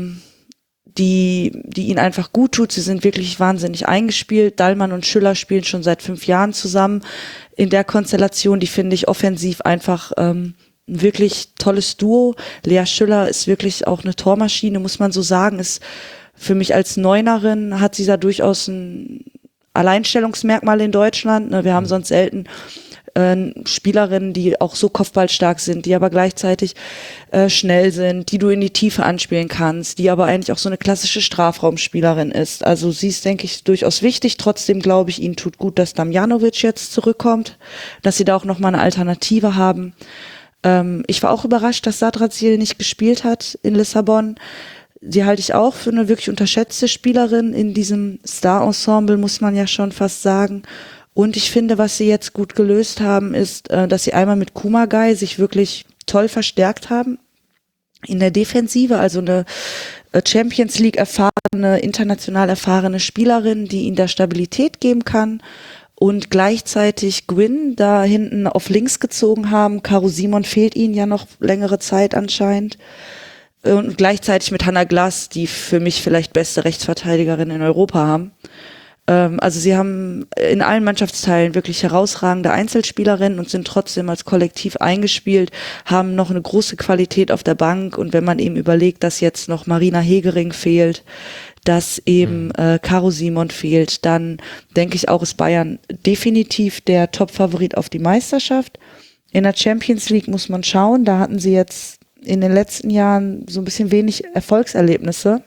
die ihnen einfach gut tut. Sie sind wirklich wahnsinnig eingespielt. Dallmann und Schüller spielen schon seit 5 Jahren zusammen in der Konstellation. Die finde ich offensiv einfach ein wirklich tolles Duo. Lea Schüller ist wirklich auch eine Tormaschine, muss man so sagen. Ist für mich als Neunerin, hat sie da durchaus ein Alleinstellungsmerkmal in Deutschland. Wir haben sonst selten Spielerinnen, die auch so kopfballstark sind, die aber gleichzeitig schnell sind, die du in die Tiefe anspielen kannst, die aber eigentlich auch so eine klassische Strafraumspielerin ist. Also sie ist, denke ich, durchaus wichtig. Trotzdem glaube ich, ihnen tut gut, dass Damjanovic jetzt zurückkommt, dass sie da auch nochmal eine Alternative haben. Ich war auch überrascht, dass Sadrasil nicht gespielt hat in Lissabon. Die halte ich auch für eine wirklich unterschätzte Spielerin in diesem Star-Ensemble, muss man ja schon fast sagen. Und ich finde, was sie jetzt gut gelöst haben, ist, dass sie einmal mit Kumagai sich wirklich toll verstärkt haben in der Defensive, also eine Champions League erfahrene, international erfahrene Spielerin, die ihnen da Stabilität geben kann. Und gleichzeitig Gwyn da hinten auf links gezogen haben. Caro Simon fehlt ihnen ja noch längere Zeit anscheinend. Und gleichzeitig mit Hannah Glass, die für mich vielleicht beste Rechtsverteidigerin in Europa haben. Also sie haben in allen Mannschaftsteilen wirklich herausragende Einzelspielerinnen und sind trotzdem als Kollektiv eingespielt, haben noch eine große Qualität auf der Bank. Und wenn man eben überlegt, dass jetzt noch Marina Hegering fehlt, dass eben Caro Simon fehlt, dann denke ich auch, ist Bayern definitiv der Top-Favorit auf die Meisterschaft. In der Champions League muss man schauen, da hatten sie jetzt in den letzten Jahren so ein bisschen wenig Erfolgserlebnisse.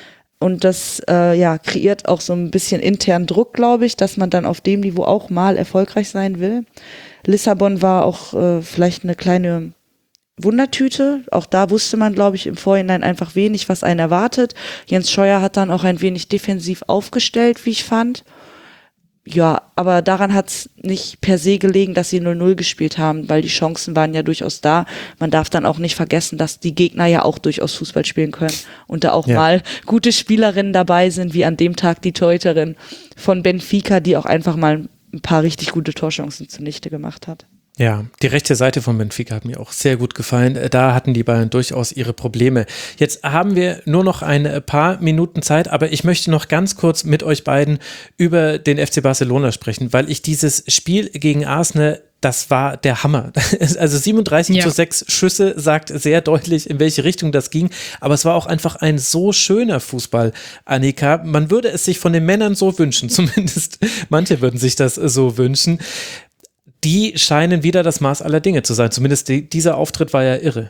Und das kreiert auch so ein bisschen internen Druck, glaube ich, dass man dann auf dem Niveau auch mal erfolgreich sein will. Lissabon war auch vielleicht eine kleine Wundertüte. Auch da wusste man, glaube ich, im Vorhinein einfach wenig, was einen erwartet. Jens Scheuer hat dann auch ein wenig defensiv aufgestellt, wie ich fand. Ja, aber daran hat's nicht per se gelegen, dass sie 0-0 gespielt haben, weil die Chancen waren ja durchaus da. Man darf dann auch nicht vergessen, dass die Gegner ja auch durchaus Fußball spielen können und da auch mal gute Spielerinnen dabei sind, wie an dem Tag die Torhüterin von Benfica, die auch einfach mal ein paar richtig gute Torchancen zunichte gemacht hat. Ja, die rechte Seite von Benfica hat mir auch sehr gut gefallen. Da hatten die Bayern durchaus ihre Probleme. Jetzt haben wir nur noch ein paar Minuten Zeit, aber ich möchte noch ganz kurz mit euch beiden über den FC Barcelona sprechen, weil ich dieses Spiel gegen Arsenal, das war der Hammer. Also 37:6 Schüsse sagt sehr deutlich, in welche Richtung das ging. Aber es war auch einfach ein so schöner Fußball, Annika. Man würde es sich von den Männern so wünschen, zumindest manche würden sich das so wünschen. Die scheinen wieder das Maß aller Dinge zu sein. Zumindest dieser Auftritt war ja irre.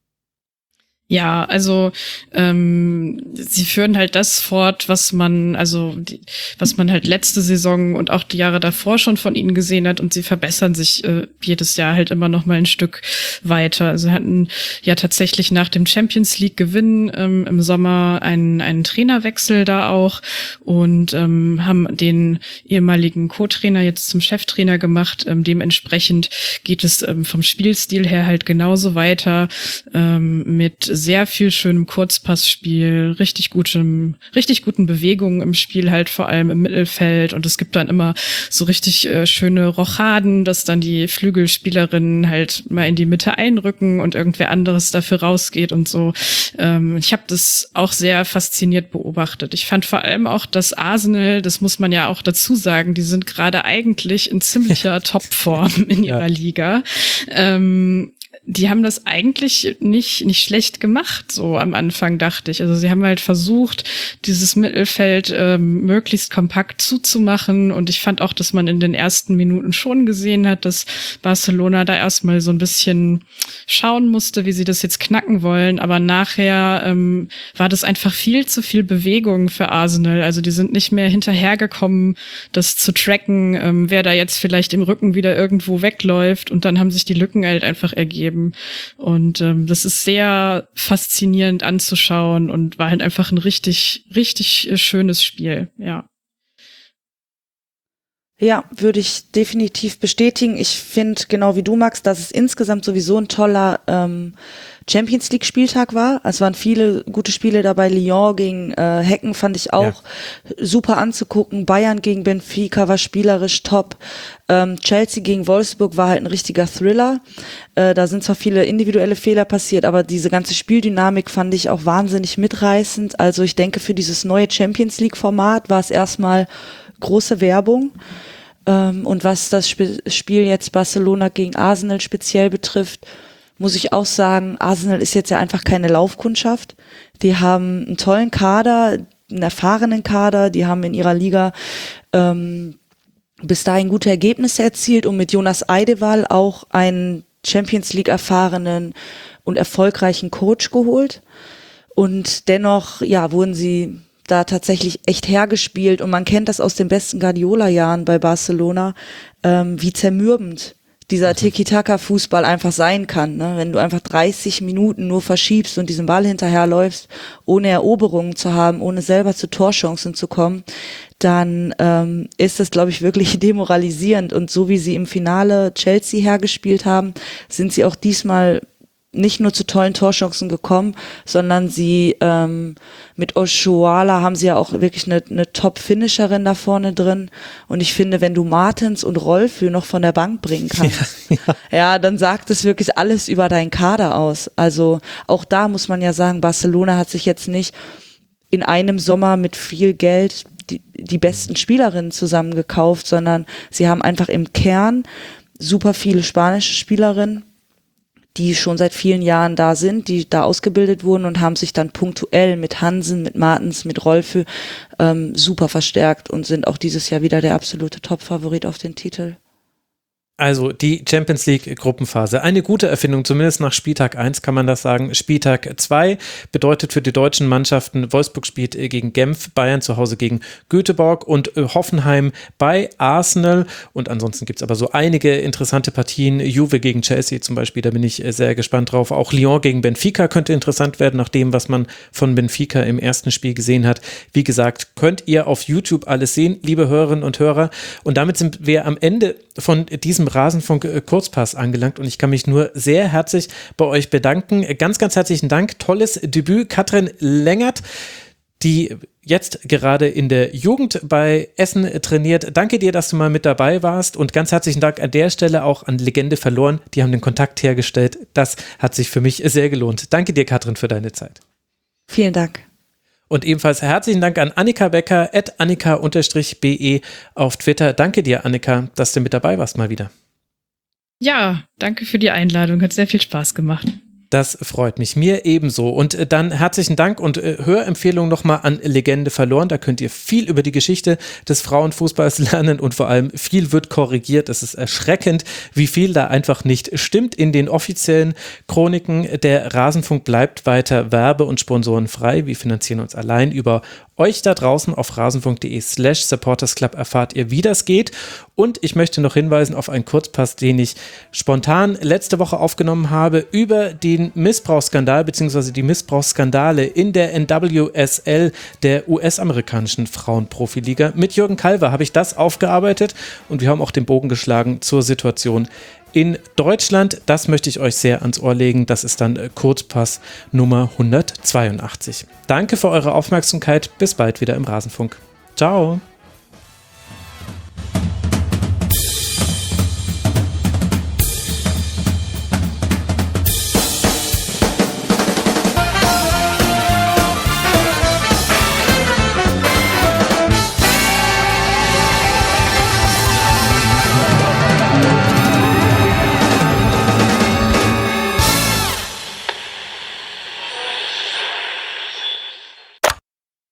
Ja, also sie führen halt das fort, was man halt letzte Saison und auch die Jahre davor schon von ihnen gesehen hat, und sie verbessern sich jedes Jahr halt immer noch mal ein Stück weiter. Also hatten ja tatsächlich nach dem Champions League Gewinn im Sommer einen Trainerwechsel da auch und haben den ehemaligen Co-Trainer jetzt zum Cheftrainer gemacht. Dementsprechend geht es vom Spielstil her halt genauso weiter mit sehr viel schönem Kurzpassspiel, richtig guten Bewegungen im Spiel, halt vor allem im Mittelfeld, und es gibt dann immer so richtig schöne Rochaden, dass dann die Flügelspielerinnen halt mal in die Mitte einrücken und irgendwer anderes dafür rausgeht und so. Ich habe das auch sehr fasziniert beobachtet. Ich fand vor allem auch, dass Arsenal, das muss man ja auch dazu sagen, die sind gerade eigentlich in ziemlicher Topform in ihrer Liga. Die haben das eigentlich nicht schlecht gemacht, so am Anfang, dachte ich. Also sie haben halt versucht, dieses Mittelfeld möglichst kompakt zuzumachen, und ich fand auch, dass man in den ersten Minuten schon gesehen hat, dass Barcelona da erstmal so ein bisschen schauen musste, wie sie das jetzt knacken wollen, aber nachher war das einfach viel zu viel Bewegung für Arsenal. Also die sind nicht mehr hinterhergekommen, das zu tracken, wer da jetzt vielleicht im Rücken wieder irgendwo wegläuft, und dann haben sich die Lücken halt einfach ergeben. Und das ist sehr faszinierend anzuschauen und war halt einfach ein richtig, richtig schönes Spiel, ja. Ja, würde ich definitiv bestätigen. Ich finde, genau wie du, Max, dass es insgesamt sowieso ein toller Champions League Spieltag war. Es waren viele gute Spiele dabei. Lyon gegen Hecken fand ich auch super anzugucken. Bayern gegen Benfica war spielerisch top. Chelsea gegen Wolfsburg war halt ein richtiger Thriller. Da sind zwar viele individuelle Fehler passiert, aber diese ganze Spieldynamik fand ich auch wahnsinnig mitreißend. Also ich denke, für dieses neue Champions League Format war es erstmal große Werbung. Und was das Spiel jetzt Barcelona gegen Arsenal speziell betrifft, muss ich auch sagen, Arsenal ist jetzt ja einfach keine Laufkundschaft. Die haben einen tollen Kader, einen erfahrenen Kader, die haben in ihrer Liga bis dahin gute Ergebnisse erzielt und mit Jonas Eidewall auch einen Champions League erfahrenen und erfolgreichen Coach geholt. Und dennoch, ja, wurden sie da tatsächlich echt hergespielt, und man kennt das aus den besten Guardiola-Jahren bei Barcelona, wie zermürbend dieser Tiki-Taka-Fußball einfach sein kann, ne? Wenn du einfach 30 Minuten nur verschiebst und diesen Ball hinterherläufst, ohne Eroberungen zu haben, ohne selber zu Torchancen zu kommen, dann ist das, glaube ich, wirklich demoralisierend. Und so wie sie im Finale Chelsea hergespielt haben, sind sie auch diesmal nicht nur zu tollen Torchancen gekommen, sondern sie mit Oshoala haben sie ja auch wirklich eine Top-Finisherin da vorne drin. Und ich finde, wenn du Martens und Rolfö noch von der Bank bringen kannst, ja, dann sagt es wirklich alles über deinen Kader aus. Also auch da muss man ja sagen, Barcelona hat sich jetzt nicht in einem Sommer mit viel Geld die besten Spielerinnen zusammengekauft, sondern sie haben einfach im Kern super viele spanische Spielerinnen, die schon seit vielen Jahren da sind, die da ausgebildet wurden, und haben sich dann punktuell mit Hansen, mit Martens, mit Rolfö super verstärkt und sind auch dieses Jahr wieder der absolute Top-Favorit auf den Titel. Also die Champions League Gruppenphase. Eine gute Erfindung, zumindest nach Spieltag 1 kann man das sagen. Spieltag 2 bedeutet für die deutschen Mannschaften, Wolfsburg spielt gegen Genf, Bayern zu Hause gegen Göteborg und Hoffenheim bei Arsenal. Und ansonsten gibt es aber so einige interessante Partien. Juve gegen Chelsea zum Beispiel, da bin ich sehr gespannt drauf. Auch Lyon gegen Benfica könnte interessant werden, nach dem, was man von Benfica im ersten Spiel gesehen hat. Wie gesagt, könnt ihr auf YouTube alles sehen, liebe Hörerinnen und Hörer. Und damit sind wir am Ende von diesem Rasenfunk-Kurzpass angelangt und ich kann mich nur sehr herzlich bei euch bedanken. Ganz, ganz herzlichen Dank. Tolles Debüt. Katrin Lengert, die jetzt gerade in der Jugend bei Essen trainiert. Danke dir, dass du mal mit dabei warst und ganz herzlichen Dank an der Stelle auch an Legende verloren. Die haben den Kontakt hergestellt. Das hat sich für mich sehr gelohnt. Danke dir, Katrin, für deine Zeit. Vielen Dank. Und ebenfalls herzlichen Dank an Annika Becker, @annika_be auf Twitter. Danke dir, Annika, dass du mit dabei warst mal wieder. Ja, danke für die Einladung. Hat sehr viel Spaß gemacht. Das freut mich, mir ebenso. Und dann herzlichen Dank und Hörempfehlung nochmal an Legende verloren. Da könnt ihr viel über die Geschichte des Frauenfußballs lernen und vor allem viel wird korrigiert. Es ist erschreckend, wie viel da einfach nicht stimmt in den offiziellen Chroniken. Der Rasenfunk bleibt weiter werbe- und sponsorenfrei. Wir finanzieren uns allein über euch da draußen. Auf rasenfunk.de/supportersclub erfahrt ihr, wie das geht. Und ich möchte noch hinweisen auf einen Kurzpass, den ich spontan letzte Woche aufgenommen habe über den Missbrauchsskandal bzw. die Missbrauchsskandale in der NWSL, der US-amerikanischen Frauenprofiliga. Mit Jürgen Kalver habe ich das aufgearbeitet und wir haben auch den Bogen geschlagen zur Situation in Deutschland. Das möchte ich euch sehr ans Ohr legen. Das ist dann Kurzpass Nummer 182. Danke für eure Aufmerksamkeit. Bis bald wieder im Rasenfunk. Ciao.